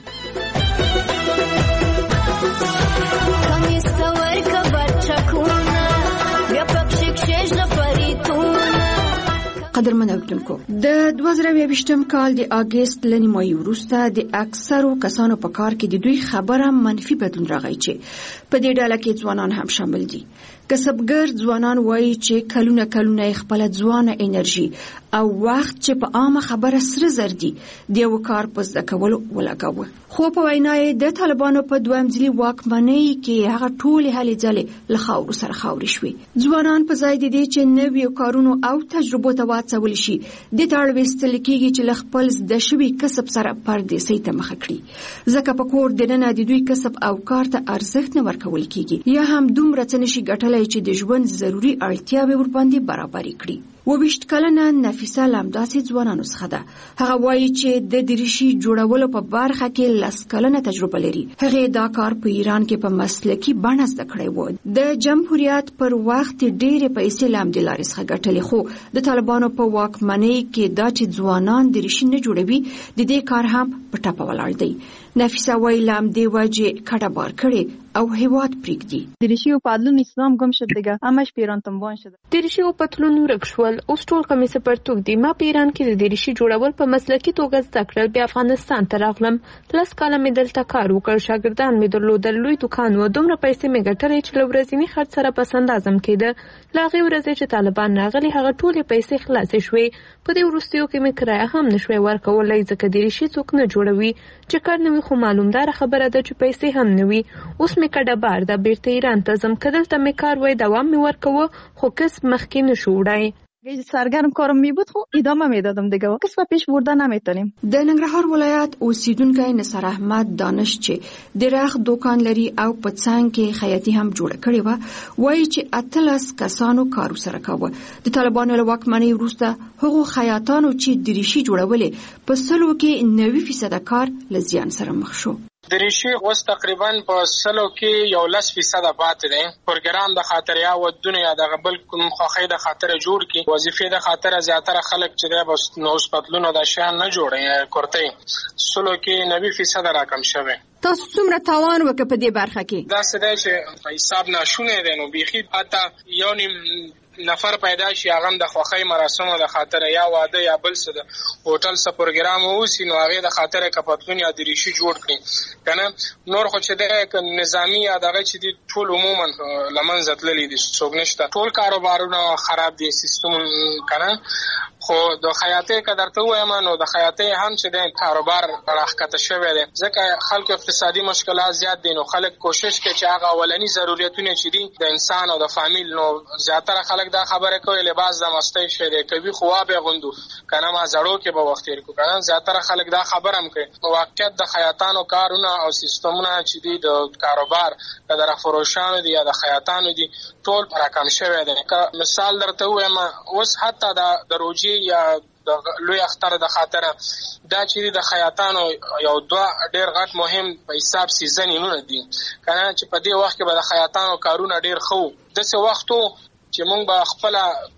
قدرمن اوریدونکو، د دوه زره یوویشتم کال د اګست له نیمایي وروسته د اکثرو کسانو په کار کې د دوی خبره منفي بدلون راغی چې په دې ډله کې ځوانان هم شامل دي. کسبګر ځوانان وایي چې کلونه کلونه خپل ځوانه انرژي او وخت چې په عامه خبره سره زر دي د یو کار په زده کولو ولګاوه. خو په وینا یې د طالبانو په دویم ځلي واکمنۍ کې هغه ټولې هلې ځلې له خاورو سره خاورې شوې. ځوانان په ځای د دې چې نویو کارونو او تجربو ته واڅول شي د تاړ وستل کېږي چې له خپل د شوي کسب سره پردیسۍ ته مخه کړي، ځکه په کور دننه د دوی کسب او کار ته ارزښت نه ورکول کېږي، یا هم دومره څه نشي ګټلی چې د ژوند ضروري اړتیاوې ورباندې برابرې کړي. وبشت کلنه نفیسه لمداسي ځوانانو څخه ده. هغه وایي چې د دریشي جوړولو په برخه کې لس کلنه تجربه لري. هغه دا کار په ایران کې په مسلکي بڼه زده کړی و. د جمهوریت پر وخت ډېرې پیسې لامدې لارې څخه ګټلې، خو د طالبانو په واکمنۍ کې دا چې ځوانان دریشي نه جوړوي د دې کار هم په ټپه ولاړ دی. نفیسه وایي لامدې وجې کډه بار کړي او هیواد پریږدي. دریشي او پتلون اسلام گم شد دیگه، همش په ایران تنبان شده. دریشي او پتلون ورک شول، اوس ټول کمیس پرتوک دي. ما په ایران کې د دریشي جوړول په مسلکي توګه زده کړل، بیا افغانستان ته راغلم. لس کاله مې دلته کار وکړ، شاګردان مې درلودل، لوی دکان و، دومره پیسې مې ګټلې چې له ورځني خرڅ سره پس اندازم کېده. له هغې ورځې چې طالبان راغلي هغه ټولې پیسې خلاصې شوې. په دې وروستیو کې مې کرایه هم نشوی ورکولی، ځکه دریشي څوک نه جوړوي. چې کار نه وي خو معلومداره خبره ده چې پیسې هم نه وي. اوس مې کډه بار ده، بیرته ایران ته ځم. که دلته مې کار وای دوام مې ورکوه، خو کسب مخکې نشو وړی. اگه سرگرم کارم می بود خب ادامه میدادم دیگه، کس و پیش برده نمیتونیم. د ننګرهار ولایت اوسیدونکی نصر احمد دانش چې د رخ دکان لري او په څنګ کې خیاطي هم جوړ کړی و، وایي چې اتلس کسانو کار سره کاوه. د طالبانو له واکمنۍ وروسته هغو خیاطانو چې دریشي جوړولې په سلو کې نوي فیصد کار له زیان سره مخ شو. دریشي اوس تقریبا په سلو کې یو لس فیصد پاتې دی. پروګرام د خاطر یا و دنیا د غبل کوم خوخې د خاطر جوړ کی وظیفې د خاطر زیاتره خلک چې د بس نو پتلونو د شان نه جوړي کورته سلو کې نوي فیصد راکم شوه. تاسو څومره تاوان وکړ په دې برخه کې؟ دا څه دی چې په حساب ناشونه دی، نو بيخي حتی یو نیم نفر پیدا شي هغه د خوخی مراسمو د خاطر یا واده یا بل څه د هوټل څخه پروګرام ووسی، نو هغه د خاطر کپتلون یا دریشي جوړ کړي کنه. نور خو چې د نظامی یا دغه چې د ټول عموما لمنځه تللی دي، څوک نشته، ټول کاروبارونه خراب دي، سیستم کنه. خو د خیاطۍ قدر ته وایم، نو د خیاطۍ هم چې د کاروبار راخکته شوی دی، ځکه خلک اقتصادي مشکلات زیات دي. نو خلک کوشش کوي چې هغه اولنی ضرورتونه چې دي د انسان او د فامیل، نو زیاتره خلک دا خبره کوي لباس د مستی شری کوي خو به غوندو کنه ما زړو کې به وخت تیر کو کنه. زیاتره خلک دا خبره هم کوي. واقعیت د خیاطانو کارونه او سیستمونه چې دي د کاروبار د فروشانو دي یا د خیاطانو دي ټول راکم شوی دی. مثال درته وایم، اوس حتی د روجي یا د لوی اختر د خاطر دا چې د خیاطانو یو دوه ډیر غټ مهم په حساب سیزنونه دي کنه، چې په دې وخت کې به د خیاطانو کارونه ډیر خو د څه وختو چې مونږ به خپل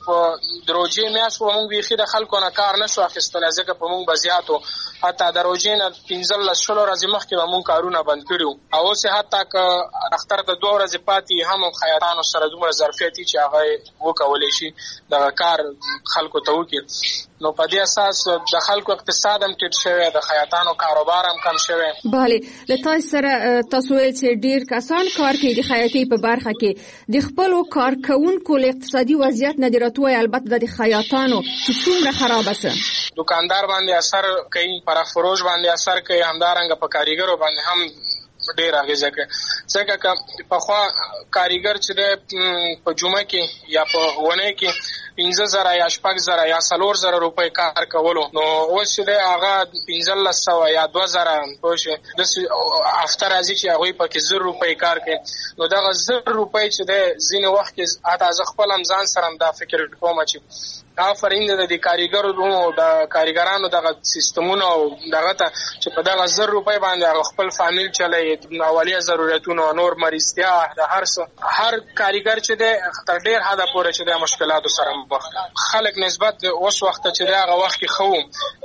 په دروژې میاشو مونږ بيخي د خلکو نه کار نشو اخیستل، ځکه په مونږ بزیاتو حتی دروژې نه پنځل شلو ورځې مخکې به مونږ کارونه بند کړو. او اوس حتی که اختر ته دوه ورځې پاتې هم خیاطانو سره دومره ظرفیت چې هغه وکولی شي د کار خلکو ته وکړي. نو په دې اساس د خلکو اقتصاد هم ټیټ شوی، د خیاطانو کاروبار هم کم شوی. بله، له تاسو سره تاسو ویل چې ډیر کسان کار کوي د خیاطۍ په برخه کې، د خپلو کارکونکو له اقتصادي وضعیت نه دی راتوي، البته د خیاطانو چې څومره خراب ده. دکاندار باندې اثر کوي، پر فروش باندې اثر کوي، همدارنګه په کاریګرو باندې هم ډېر اغېزه کوي. ځکه که پخوا کاریګر چې دی په جمعه کې یا په اونۍ کې پنځه زره یا شپږ زره یا څلور زره روپۍ کار کولو، نو اوس چې دی هغه پنځلس سوه یا دوه زره پوه شوې داسې هفته راځي چې هغوی پکې زر روپۍ کار کوي. نو دغه زر روپۍ چې دی ځینې وخت کې حتی زه خپل هم ځان سره هم دا فکر کوم چې آفرین د دې کاریګرو د کاریګرانو دغه سیستمونه او دغه ته چې په دغه زر روپۍ باندې هغه خپل فامیل چلوي، اولیه ضرورتونه، نور مریضتیا، د هر څه هر کاریګر چې دی تر ډېر حده پورې چې دی مشکلاتو سره مخ. خلک نسبت اوس وخت چې دی هغه وخت کې ښه وو،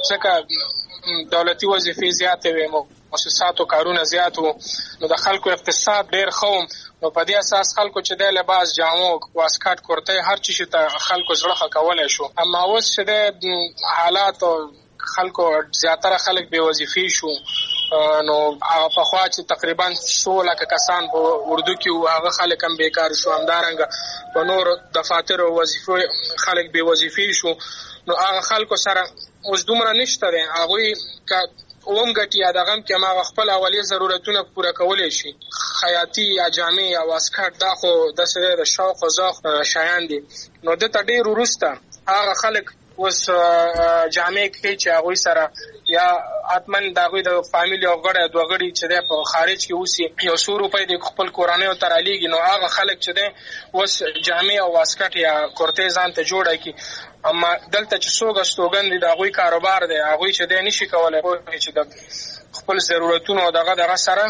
ځکه دولتي وظیفې زیاتې وې، مؤسساتو کارونه زیات وو، نو د خلکو اقتصاد ډېر ښه وو. نو په دې اساس خلکو چې دی لباس، جامو، واسکټ، کورتۍ، هر څه ته خلکو زړه ښه کولی شو. اما اوس چې دی حالات خلکو زیاتره خلک بې وظیفې شو، نو هغه پخوا چې تقریبا څو لکه کسان په اردو کې وو هغه خلک هم بیکار شو، همدارنګه په نورو دفاترو وظیفو خلک بې وظیفې شو. نو هغه خلکو سره اوس دومره نشته دی، هغوی که اوم ګټي یا دغه هم کې هماغه خپل اولیه ضرورتونه پوره کولی شي. خیاطي یا جامې یا واسکټ دا خو داسې د شوق او ذوق شیان دي. نو دته ډېر وروسته هغه خلک اوس جامې کوي چې هغوی سره یا حتما د هغوی د فامیل یو غړی دوه غړي چې دی په خارج کې اوسي، یو څو روپۍ د خپل کورنیو ته رالیږي، نو هغه خلک چې دی اوس جامې او واسکټ یا کورتۍ ځان ته جوړه کړي. اما دلته چې څوک استوګن دي د هغوی کاروبار دی، هغوی چې دی نشي کولی چې د خپل ضرورتونو او دغه دغه سره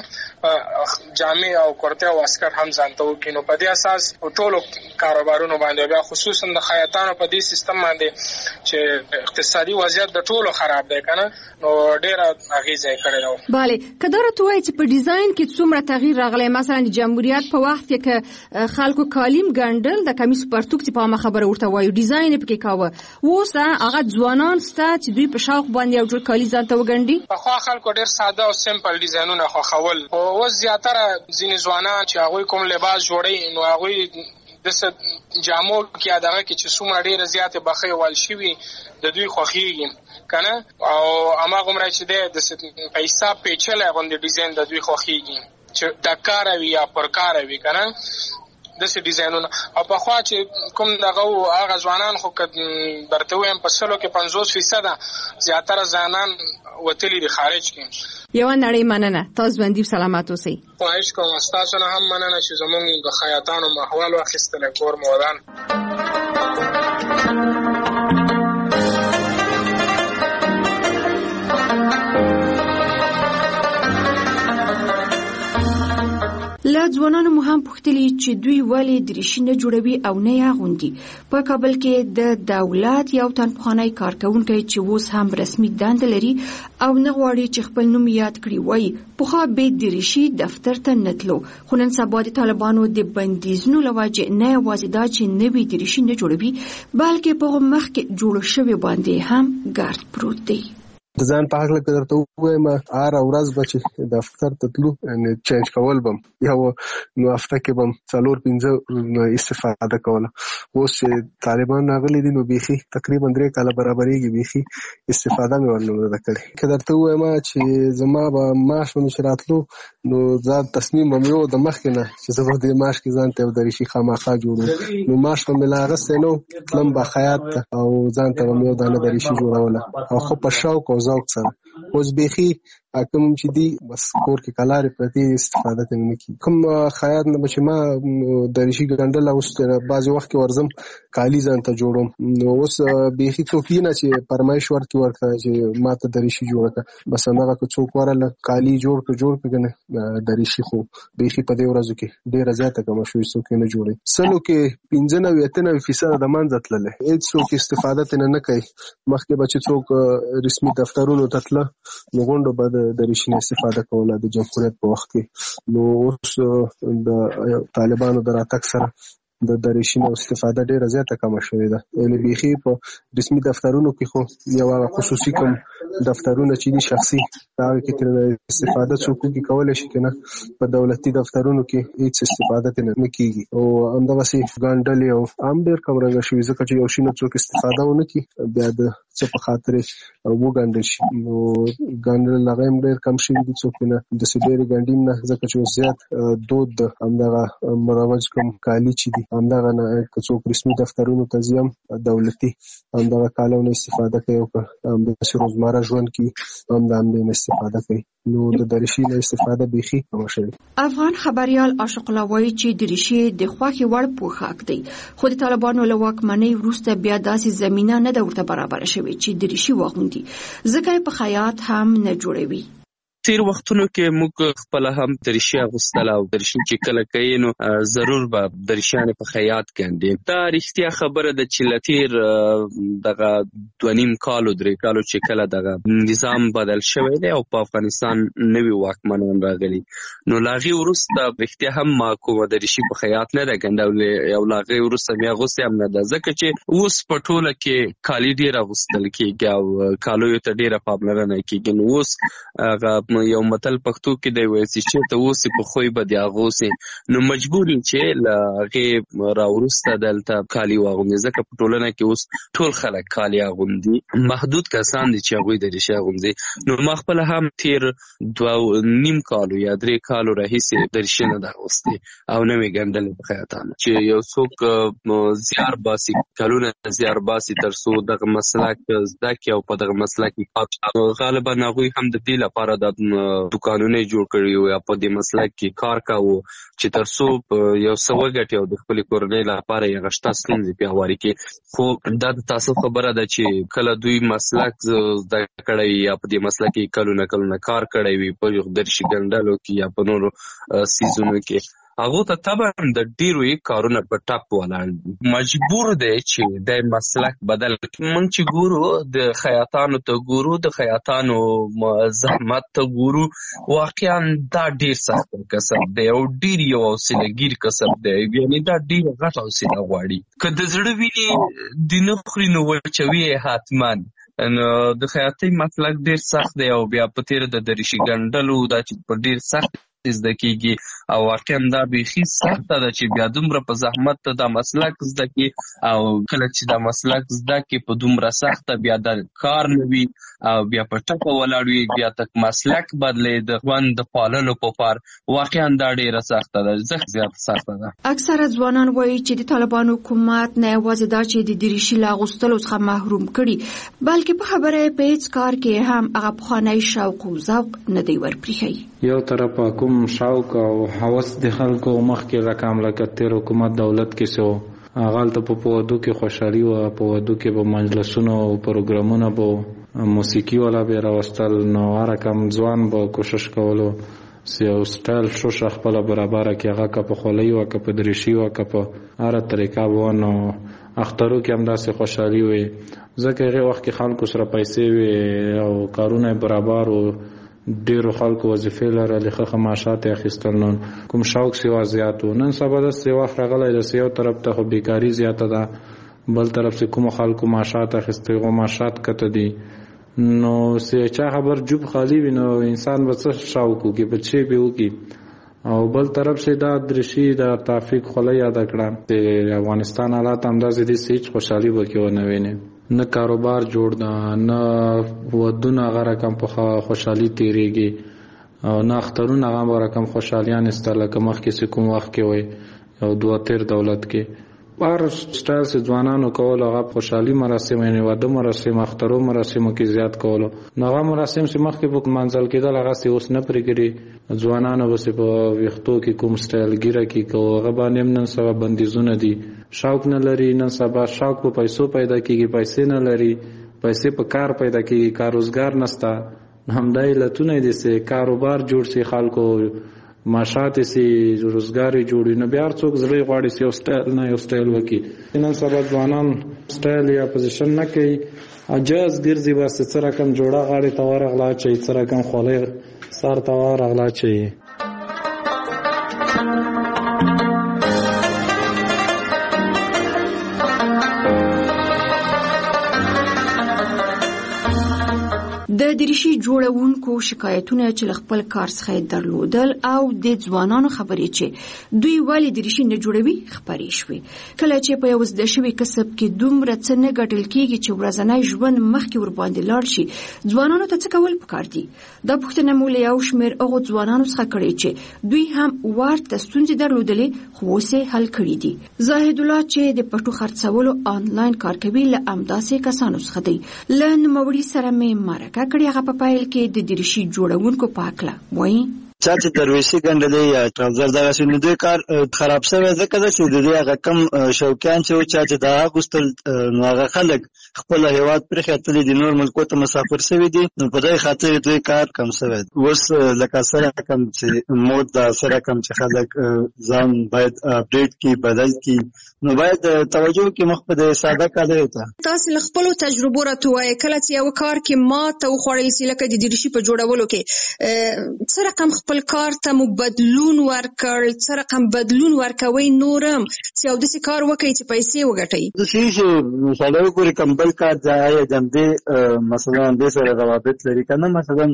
جامې او کورتۍ او واسکټ هم ځان ته وکړي. نو په دې اساس په ټولو کاروبارونو باندې بیا خصوصا د خیاطانو په دې سیستم باندې چې اقتصادي وضعیت د ټولو خراب دی که نه، نو ډېره اغېزه یې کړې ده. بله، که دا راته ووایي چې په ډیزاین کې څومره تغییر راغلی، مثلا د جمهوریت په وخت کې که خلکو کالیم ګنډل د کمیس پرتوک چې په عامه خبره ورته وایو ډیزاین یې پکې کاوه، اوس هغه ځوانان شته چې دوی په شوق باندې یو جوړ کالي ځان ته وګنډي. پخوا خلکو ډېر ساده او سمپل ډیزاینونه خوښول، خو اوس زیاتره ځینې ځوانان چې هغوی کوم لباس جوړوي نو هغوی داسې جامو کې یا دغه کې چې څومره ډېره زیاتې بخۍ وال شوي د دوی خوښېږي که نه، او هماغومره چې دی داسې په حساب پیچلی غوندې ډیزاین د دوی خوښېږي چې ډکاره وي یا پرکاره وي که نه، داسې ډیزاینونه. او پخوا چې کوم دغه و هغه ځوانان خو که درته ووایم په سلو کې پنځوس فیصده زیاتره ځوانان وتلي دي خارج کې. یوه نړۍ مننه، تاسو ژوندي او سلامت اوسئ. خواهش کوم ستاسو نه هم مننه چې زموږ د خیاطانو احوال واخیستلی، کور مو ودان. له ځوانانو مو هم پوښتلي چې دوی ولې دریشي نه جوړوي او نه یې اغوندي. په کابل کې د دولت یو تن پخوانی کارکونکی چې اوس هم رسمي دنده لري او نه غواړي چې خپل نوم یاد کړي وایي پخوا به دریشي دفتر ته نه تلو، خو نن سبا د طالبانو د بندیزونو له وجې نه یوازې دا چې نوي دریشي نه جوړوي بلکې په هغو مخکې جوړو شوي باندې هم ګرد پروت دی. د ځان په هکله که درته ووایم هره ورځ به چې دفتر ته تلو چینج کول به یو نو هفته کې به څلور پنځه استفاده کوله. اوس چې طالبان راغلي دي نو بیخي تقریبا درې کاله برابرېږي، بیخي استفاده مې ورنه ده کړې. که درته ووایم چې زما به معاش به مې چې راتلو نو زه تصمیم به مې یو د مخکې نه چې زه به دې معاش کې ځان ته یو دریشي خامخا جوړوم، نو معاش به مې لا اخیستی نه و، تلم به خیاط ته او ځان ته به مې یو دانه دریشي جوړوله او خو په شوق او ذوق سره. اوس بیخي کوم چې دي بس کور کې کلارې پرتې استفاده ته نه کېږي. کوم خیاط نه به چې ما دریشي ګنډله اوس بعضې وخت کې ورځم کالي ځان ته جوړوم، نو اوس بیخي څوک نه چې فرمایش ورکړي ورته چې ما ته دریشي جوړه کړه، بس همدغه که څوک ورله کالي جوړ کړه جوړ کړه که نه دریشي خو بیخي په دې ورځو کې ډېره زیاته کمه شوې، څوک یې نه جوړوي. سلو کې پنځه نوي اته نوي فیصده د منځه تللی، هېڅ څوک استفاده ترې نه کوي. مخکې به چې څوک رسمي دفترونو ته تله نو غونډو به د دریشي نه استفاده کوله د جمهوریت په وخت کې، نو اوس د طالبانو د راتګ سره د دریشي نه استفاده ډېره زیاته کمه شوې ده. یعنې بیخي په رسمي دفترونو کې خو یو هغه خصوصي کوم دفترونه چې دي شخصي هغه کې ترې استفاده څوک وکړي کولی شي که نه، په دولتي دفترونو کې هېڅ استفاده ترې نه کېږي. او همدغسې ګنډلې او هم ډېر کمرنګه شوي ځکه چې یو شي نه څوک استفاده ونه کړي بیا د څه په خاطر وګڼل شي. نو ګڼل هغه هم ډېر کم شوي دي، څوک نه د ډېرې ګڼډې نه، ځکه چې زیات دود د همدغه مروج کوم کالي چې دي همدغه نه که څوک رسمي دفترونو ته ځي هم دولتي همدغه کالونه استفاده کوي او همداسې روزمره ژوند کې هم د همدې نه استفاده کوي. نو د دریشي نه استفاده بیخي کمه شوې. افغان خبریال عاشق الله وایي چې دریشي د خوښې وړ پوښاک دی، خو د طالبانو له واکمنۍ وروسته بیا داسې زمینه نه ده ورته برابره شوې چې دریشي واغوندي، ځکه یې په خیاط هم نه جوړوي. تیر وختونو کې موږ خپل هم دریشي اغوستله او دریشي چې کله کوي نو ضرور به دریشیانې په خیاط ګنډي. دا رښتیا خبره ده چې له تیر دغه دوه نیم کالو درې کالو چې کله دغه نظام بدل شوی دی او په افغانستان نوي واکمنان راغلي نو له هغې وروسته رښتیا هم ما کومه دریشي په خیاط نه ده ګنډولې او له هغې وروسته مې اغوستې هم نه ده، ځکه چې اوس په ټوله کې کالي ډېر اغوستل کېږي او کالیو ته ډېره پاملرنه کېږي. نو اوس هغه یو متل پښتو کې دی وایي چې چېرته اوسې په خوی به دې اغوسې، نو مجبور یې چې له هغې راوروسته دلته کالي واغوندي، ځکه په ټولنه کې اوس ټول خلک کالي اغوندي، محدود کسان دي چې هغوی دریشي اغوندي. نو ما خپله هم تیر دوه نیم کالو یا درې کالو راهیسې دریشي نه ده اغوستې او نه مې ګنډلې په خیاطانه. چې یو څوک زیار باسي کلونه زیار باسي تر څو دغه مسلک زده کړي او په دغه مسلک کې غالبا هغوی هم د دې لپاره د دوکانونه جوړ کړي او یا په دې مسلک کې کار کاوه چې تر څو یو څه وګټي او د خپلې کورنۍ لپاره یې هغه شته ستونزې پیاوړې کړي. خو دا د تاسف خبره ده چې کله دوی مسلک زده کړی وي یا په دې مسلک کې کلونه کلونه کار کړی وي په دریشي ګنډلو کې یا په نورو سیزونو کې، هغو ته طبعا د ډیرو یې کارونه په ټپ ولاړ مجبور دی چې د مسلک بدل کړي. موږ چې ګورو د خیاطانو ته ګورو د خیاطانو زحمت ته ګورو، واقعا دا ډیر سخت کسب دی او ډیر یو حوصله ګیر کسب دی، یعنی دا ډیر غټ حوصله غواړي. که د زړه وینې د نه خوري نو وچوي حتما. نو د خیاطۍ مسلک ډیر سخت دی او بیا په تیر د دریشي ګنډلو دا چې په ډیر سخت زده کېږي او واقعا دا بیخي سخته ده چې بیا دومره په زحمت ته دا مسلک زده کړي او کله چې دا مسلک زده کړي په دومره سخته بیا دا کار نه وي او بیا په ټپه ولاړ وي، بیا تک مسلک بدلی د ژوند د پاللو په پار واقعا دا ډېره سخته ده، زښت زیاته سخته ده. اکثره ځوانان وایي چې د طالبانو حکومت نه یوازې دا چې د دریشي له اغوستلو څخه محروم کړي بلکې په خبره یې په هېڅ کار کې هم هغه پخوانی شوق او ذوق نه دی ورپرېښی. یو طرفه کوم شوق او هوس د خلکو مخکې رقم لکه تیر حکومت دولت کې سو هغلته په پودو کې خوشحالي وه، په ودو کې به مجلسونه او پروګرامونه به موسیقي والا به راوستل، نو هر رقم ځوان به کوشش کولو چې یو سټایل شوشه خپله برابره کړي، هغه که په خولۍ وه که په دریشي وه که په هره طریقه به نو اخترو کې هم داسې خوشحالي وي، ځکه هغې وخت کې خلکو سره پیسې وي او کارونه برابر و، ډیرو خلکو وظیفې لرلې، ښه ښه معاشات یې اخیستل، نو کوم شوق سیوا زیات و. نن سبا داسې وخت راغلی ده چې یو طرف ته خو بیکاري زیاته ده، بل طرف چې کومو خلکو معاشات اخیستی هغو معاشات کته دي، نو چې چا خبر جوب خالی وي نو انسان به څه شوق وکړي په څه به وکړي. او بل طرف چې دا دریشي د توفیق خوله یاده کړه د افغانستان حالات همداسې دي چې هېڅ خوشحالي به کې ونه وینې، نه کاروبار جوړ ده، نه ودونه هغه رقم په خوشحالي تیریږي او نه اخترونه هغه رقم خوشحالیان سته لکه مخکې چې کوم وخت کې وی او دوه تیر دولت کې هر سټایل چې ځوانانو کول هغه خوشحالي مراسم یعنې واده مراسم اخترو مراسمو کې زیات کولو، نو هغه مراسم چې مخکې په منځل کېدل هغسې اوس نه پرېږدي، ځوانانو بسې په ویښتو کې کوم سټایل ګیره کې کوو هغه باندې هم نن سبا بندیزونه دي، شوق نه لري، نن سبا شوق په پیسو پیدا کېږي، پیسې نه لري، پیسې په کار پیدا کېږي، کار روزګار نسته، همدا علتونه دي چې کاروبار جوړ شي، خلکو معاشات سي روزګار جوړي، نو بیا هر څوک زړه غواړي چې یو سټایل نه یو سټایل وکړي. نن سبا ځوانان سټایل یا پوزیشن نه کوي، عجز ګرځي بس څه رقم جوړه غاړې ته ورغله چې څه رقم خولۍ سر ته ورغله چې د دریشي جوړونکو شکایتونه چې خپل کار څخه درلودل او د ځوانانو خبرې چې دوی ولې دریشي نه جوړوي خبرې شوې. کله چې په یو زده شوي کسب کې دومره څه نه ګټل کېږي چې ورځنی ژوند مخکې ورباندې لاړ شي، ځوانانو ته څه کول پکار دي؟ دا پوښتنه مو له یو شمېر هغو ځوانانو څخه کړې چې دوی هم ورته ستونزې درلودلې خو اوس یې حل کړي دي. زاهد الله چې د پټو خرڅولو آنلاین کار کوي له همداسې کسانو څخه دی. له نوموړي سره مې مرکه کړې، هغه په پیل کې د دریشي جوړونکو په هکله وایي. چا چې درویشي ګنډلې یا ټراوزر دغه شی نو دوی کار خراب شوی ځکه ده چې د دوی هغه کم شوقیان چې و چا چې دا اغوستل نو هغه خلک خپل هیواد پرېښی تللي دي، نور ملکو ته مسافر شوي دي، نو په دې خاطر دوی کار کم شوی. اوس لکه سره کم چې مود دا سره کم چې خلک ځان باید اپډیټ کړي، بدل کړي، نو باید توجه وکړي مخ په د ساده کالیو ته. تاسو له خپلو تجربو راته ووایئ، کله چې یو کار کې ماته وخوړل سي لکه د دریشي په جوړولو کې څه رقم خپل کار ته مو بدلون ورکړ، څه رقم بدلون ورکوي نورم چې او داسې کار وکړي چې پیسې وګټئ؟ داسې چې سړی وګوري کوم بل کار ځای جمدې مثلا دې سره روابط لري که نه، مثلا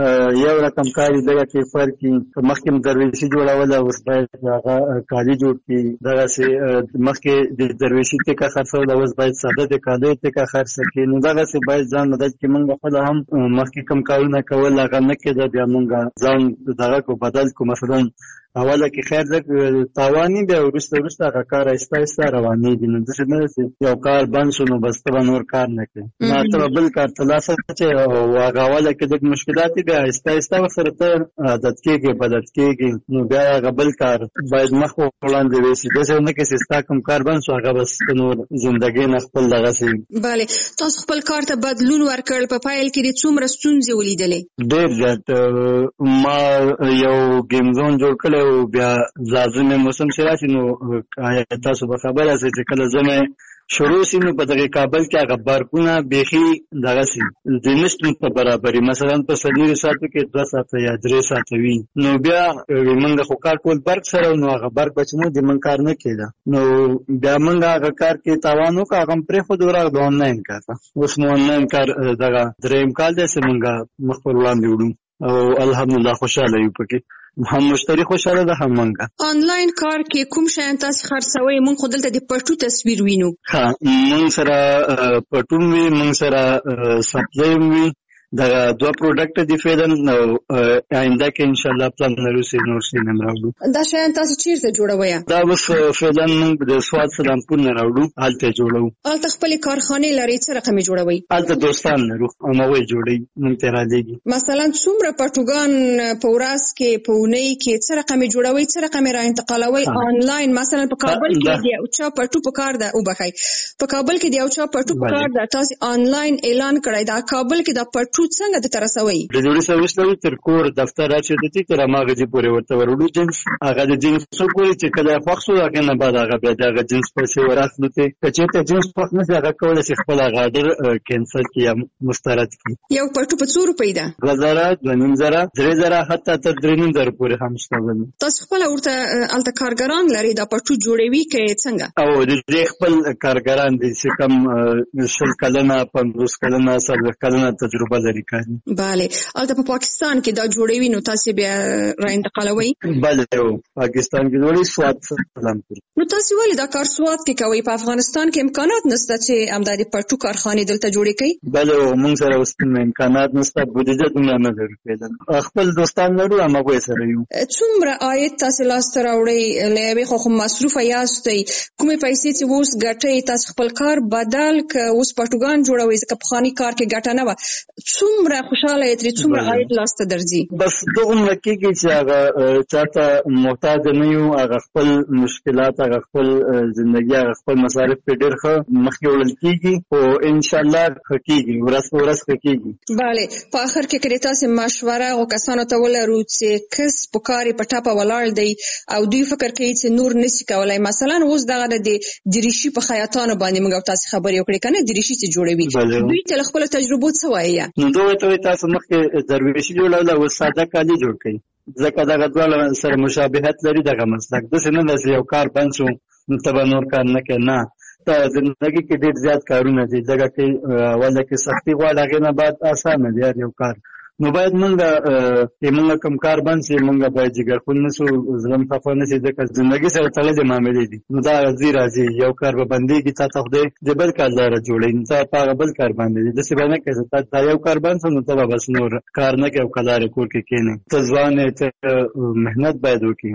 یو رقم کار یې دغه کې فرق کړي، مخکې م درویشي جوړوله اوس باید هغه کالي جوړ کړي، دغسې مخکې د درویشي ټیکه خرڅوله اوس باید ساده د کالیو ټیکه خرڅه کړي، نو دغسې باید ځان مدد کړي. موږ خپله هم مخکې کوم کارونه کول هغه نه کېده، بیا موږ ځان دغه کو بدل کو، مثلا اوله کې خیر لږ تاواني بیا وروسته وروسته هغه کار آهسته آهسته روانېږي. نو داسې نه ده چې یو کار بند شو نو بس ته به نور کار نه کوې، نه ته به بل کار ترلاسه کړې او هغه اوله کې لږ مشکلات وي، بیا آهسته آهسته ورسره ته عادت کېږي، بدل کېږي، نو بیا هغه بل کار باید مخ په وړاندې ویسي. داسې نه کې چې ستا کوم کار بند شو هغه بس نور زندګۍ نه خپل دغسې. بلې تاسو خپل کار ته بدلون ورکړ، په پیل کې دې څومره ستونزې ولیدلې؟ ډېر زیات. ما یو ګیم زون جوړ کړی او بیا لازمي موسم چې راشي نو تاسو به خبره سئ چې کله زمې شروع شي نو په دغه کابل کې هغه برقونه بیخي دغسې د نشتون په برابري، مثلا په څلورو ساعتو کې دوه ساعته یا درې ساعته وي، نو بیا موږ خو کار ټول برق سره نو هغه برق به چې مو د موږ کار نه کېده، نو بیا موږ هغه کار کې تاوان وکړو، هغه م پرېښودو راغلو آنلاین کار ته. اوس مو آنلاین کار دغه درېیم کال دی چې موږ مخ پر وړاندې وړو او الحمدلله خوشحاله یو پکې، هم مشتری خوشاله ده هم منګه. آنلاین کار کې کوم شیان تاسو خرڅوئ؟ موږ خو دلته د پټو تصویر وینو. ها موږ سره پټو وي، موږ سره سپلای وي، دا دوه پروډکټ دي فعلا او آینده کې ان شاء الله پلان لرو چې نور شي نه راوړو. دا شیان تاسو چیرته جوړوئ؟ دا اوس فعلا موږ د سواد سلامپور نه راوړو، هلته جوړو. هلته خپلې کارخانې لري، څه رقم یې جوړوئ؟ هلته دوستان لرو او موږ جوړوي، موږ ته رالیږي. مثلا څومره پټوګان په ورځ کې په اونۍ کې څه رقم یې جوړوئ، څه رقم یې را انتقالوئ آنلاین؟ مثلا په کابل کې د یو چا پټو په کار ده، وبخئ په کابل کې د یو چا پټو په کار ده، تاسو آنلاین اعلان کړی دا کابل کې د پټو څنګه د ترسوي؟ د جوړي سرویس لري تر کور دفتر راځي د دې تر ماغه دي پورې ورته ورودو جنس هغه د جنس څو پورې چې کله خوښو هغه نه بعد هغه بیا د جنس پیسې وراسلو ته چې ته جنس پخ نه هغه کول شي خپل هغه آرډر کینسل کیا مسترد کی. یو پټو په څو روپۍ ده؟ دوه زره، دوه نیم زره، درې زره، حتی تر درې نیم زره پورې هم شته. تاسو خپل ورته الته کارګران لري دا پټو جوړوي کې څنګه؟ او د دې خپل کارګران دي چې کم شل کلنه پنځوس کلنه څلور کلنه تجربه لري کوي. bale البته په پاکستان کې دا جوړوي نو تاسو بیا را انتقالوي؟ bale پاکستان کې جوړي سواد سلامپور. نو تاسو ولې دا کار سواد کې کوي؟ په افغانستان کې امکانات نشته چې امدادي پټو کارخانه دلته جوړې کړي؟ bale موږ سره اوس امکانات نشته، بودیجه دومره نه لرو پیدا. خپل دوستان لرو هم هغه سره یو. څومره عاید تاسو لاس ته راوړئ؟ لوي خو مصروف یاستئ، کومې پیسې چې اوس ګټئ تاسو خپل کار بدل ک اوس پټوګان جوړوي ځکه په خاني کار کې ګټه نه و، څومره خوشاله یې څومره عاید لاس ته درځي؟ بس دغه کېږي چې هغه چاته محتاج نه یو، هغه خپل مشکلات، هغه خپل ژوندۍ، هغه خپل مصارف په ډېر ښه مخکې وړل کېږي او ان شاء الله ښه کېږي، ورځ په ورځ ښه کېږي. بله په آخر کې که تاسې مشوره هغو کسانو ته ولرو چې کس په کار یې په ټاپه ولاړ دی او دوی فکر کوي چې نور نشي کولی، مثلا اوس دغه د دریشي په خیاطانو باندې موږ او تاسې خبرې وکړې که نه دریشي چې جوړوي، دوی ته له خپلو تجربو څه وایي؟ نو دوی ته تاسو مخکې درویشي جوړوله اوس ساده کالي جوړ کړئ ځکه دغه دواړه سره مشابهت لري. دغه مسلک داسې نه ده چې یو کار بند شو نو ته به نور کار نه کوې، نه ته زندګي کې ډېر زیات کارونه دي ځکه چې اوله کې سختي غواړي هغې نه بعد اسانه دی هر یو کار نو باید موږ چې موږ کوم کار بند شي موږ باید جګرخون نه شو زړه مو خفه نه شي ځکه زندګي سره تړلې معاملې دي نو دا راځي راځي یو کار به بندېږي تا ته خدای د بل کار لاره جوړوي نو ته په هغه بل کار باندې دي داسې به نه کوې تا دا یو کار بند شو نو ته به بس نور کار نه کوې او کلارې کور کې کښېنې ته ځوان یې ته محنت باید وکړي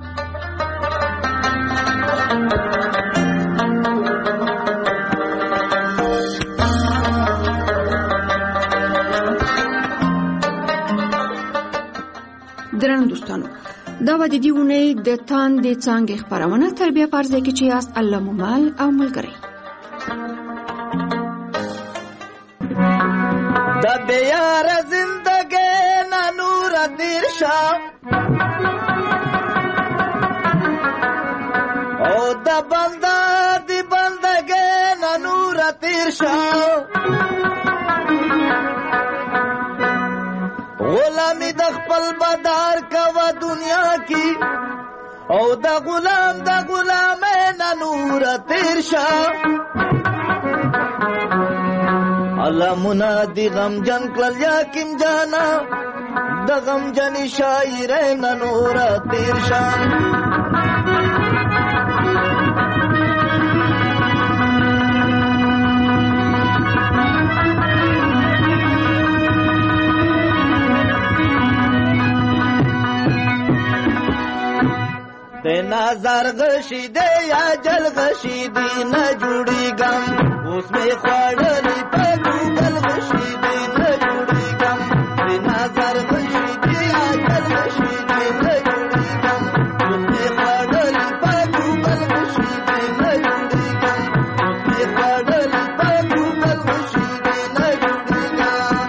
درنو دوستانو دا به د دې اونۍ د تاندې څانګې خپرونه تر بیا په ارزه کې چې یاست الله مو مل او ملګری د دې یار زندګۍ نه نور تیر شه او د بنده د بندګۍ نه نور تیر شه غلامی د خپل بدار کوا دنیا کی او د غلام د غلام نه نور تیر شه الله منادي غم جن کل یا کیم جانا د غم جن شاعر نه نور تیر شه نظر غشی دے یا جل غشی دی نہ جڑی گم اس میں خوڑلی پہ گوگل غشی دی نہ جڑی گم نظر غشی دے یا جل غشی دی نہ جڑی گم اس میں خوڑلی پہ گوگل غشی دی نہ جڑی گم اس میں خوڑلی پہ گوگل غشی دی نہ جڑی گم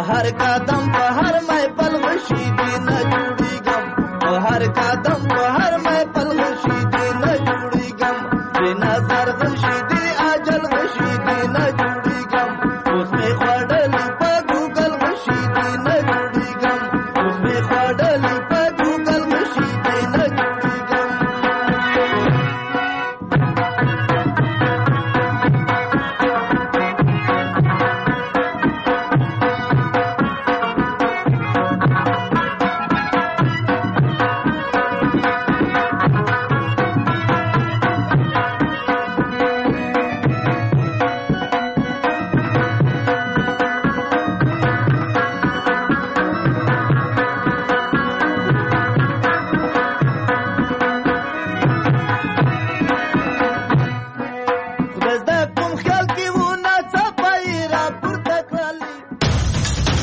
هر قدم په هر محفل غشي دي نه جوړیږم په هر قدم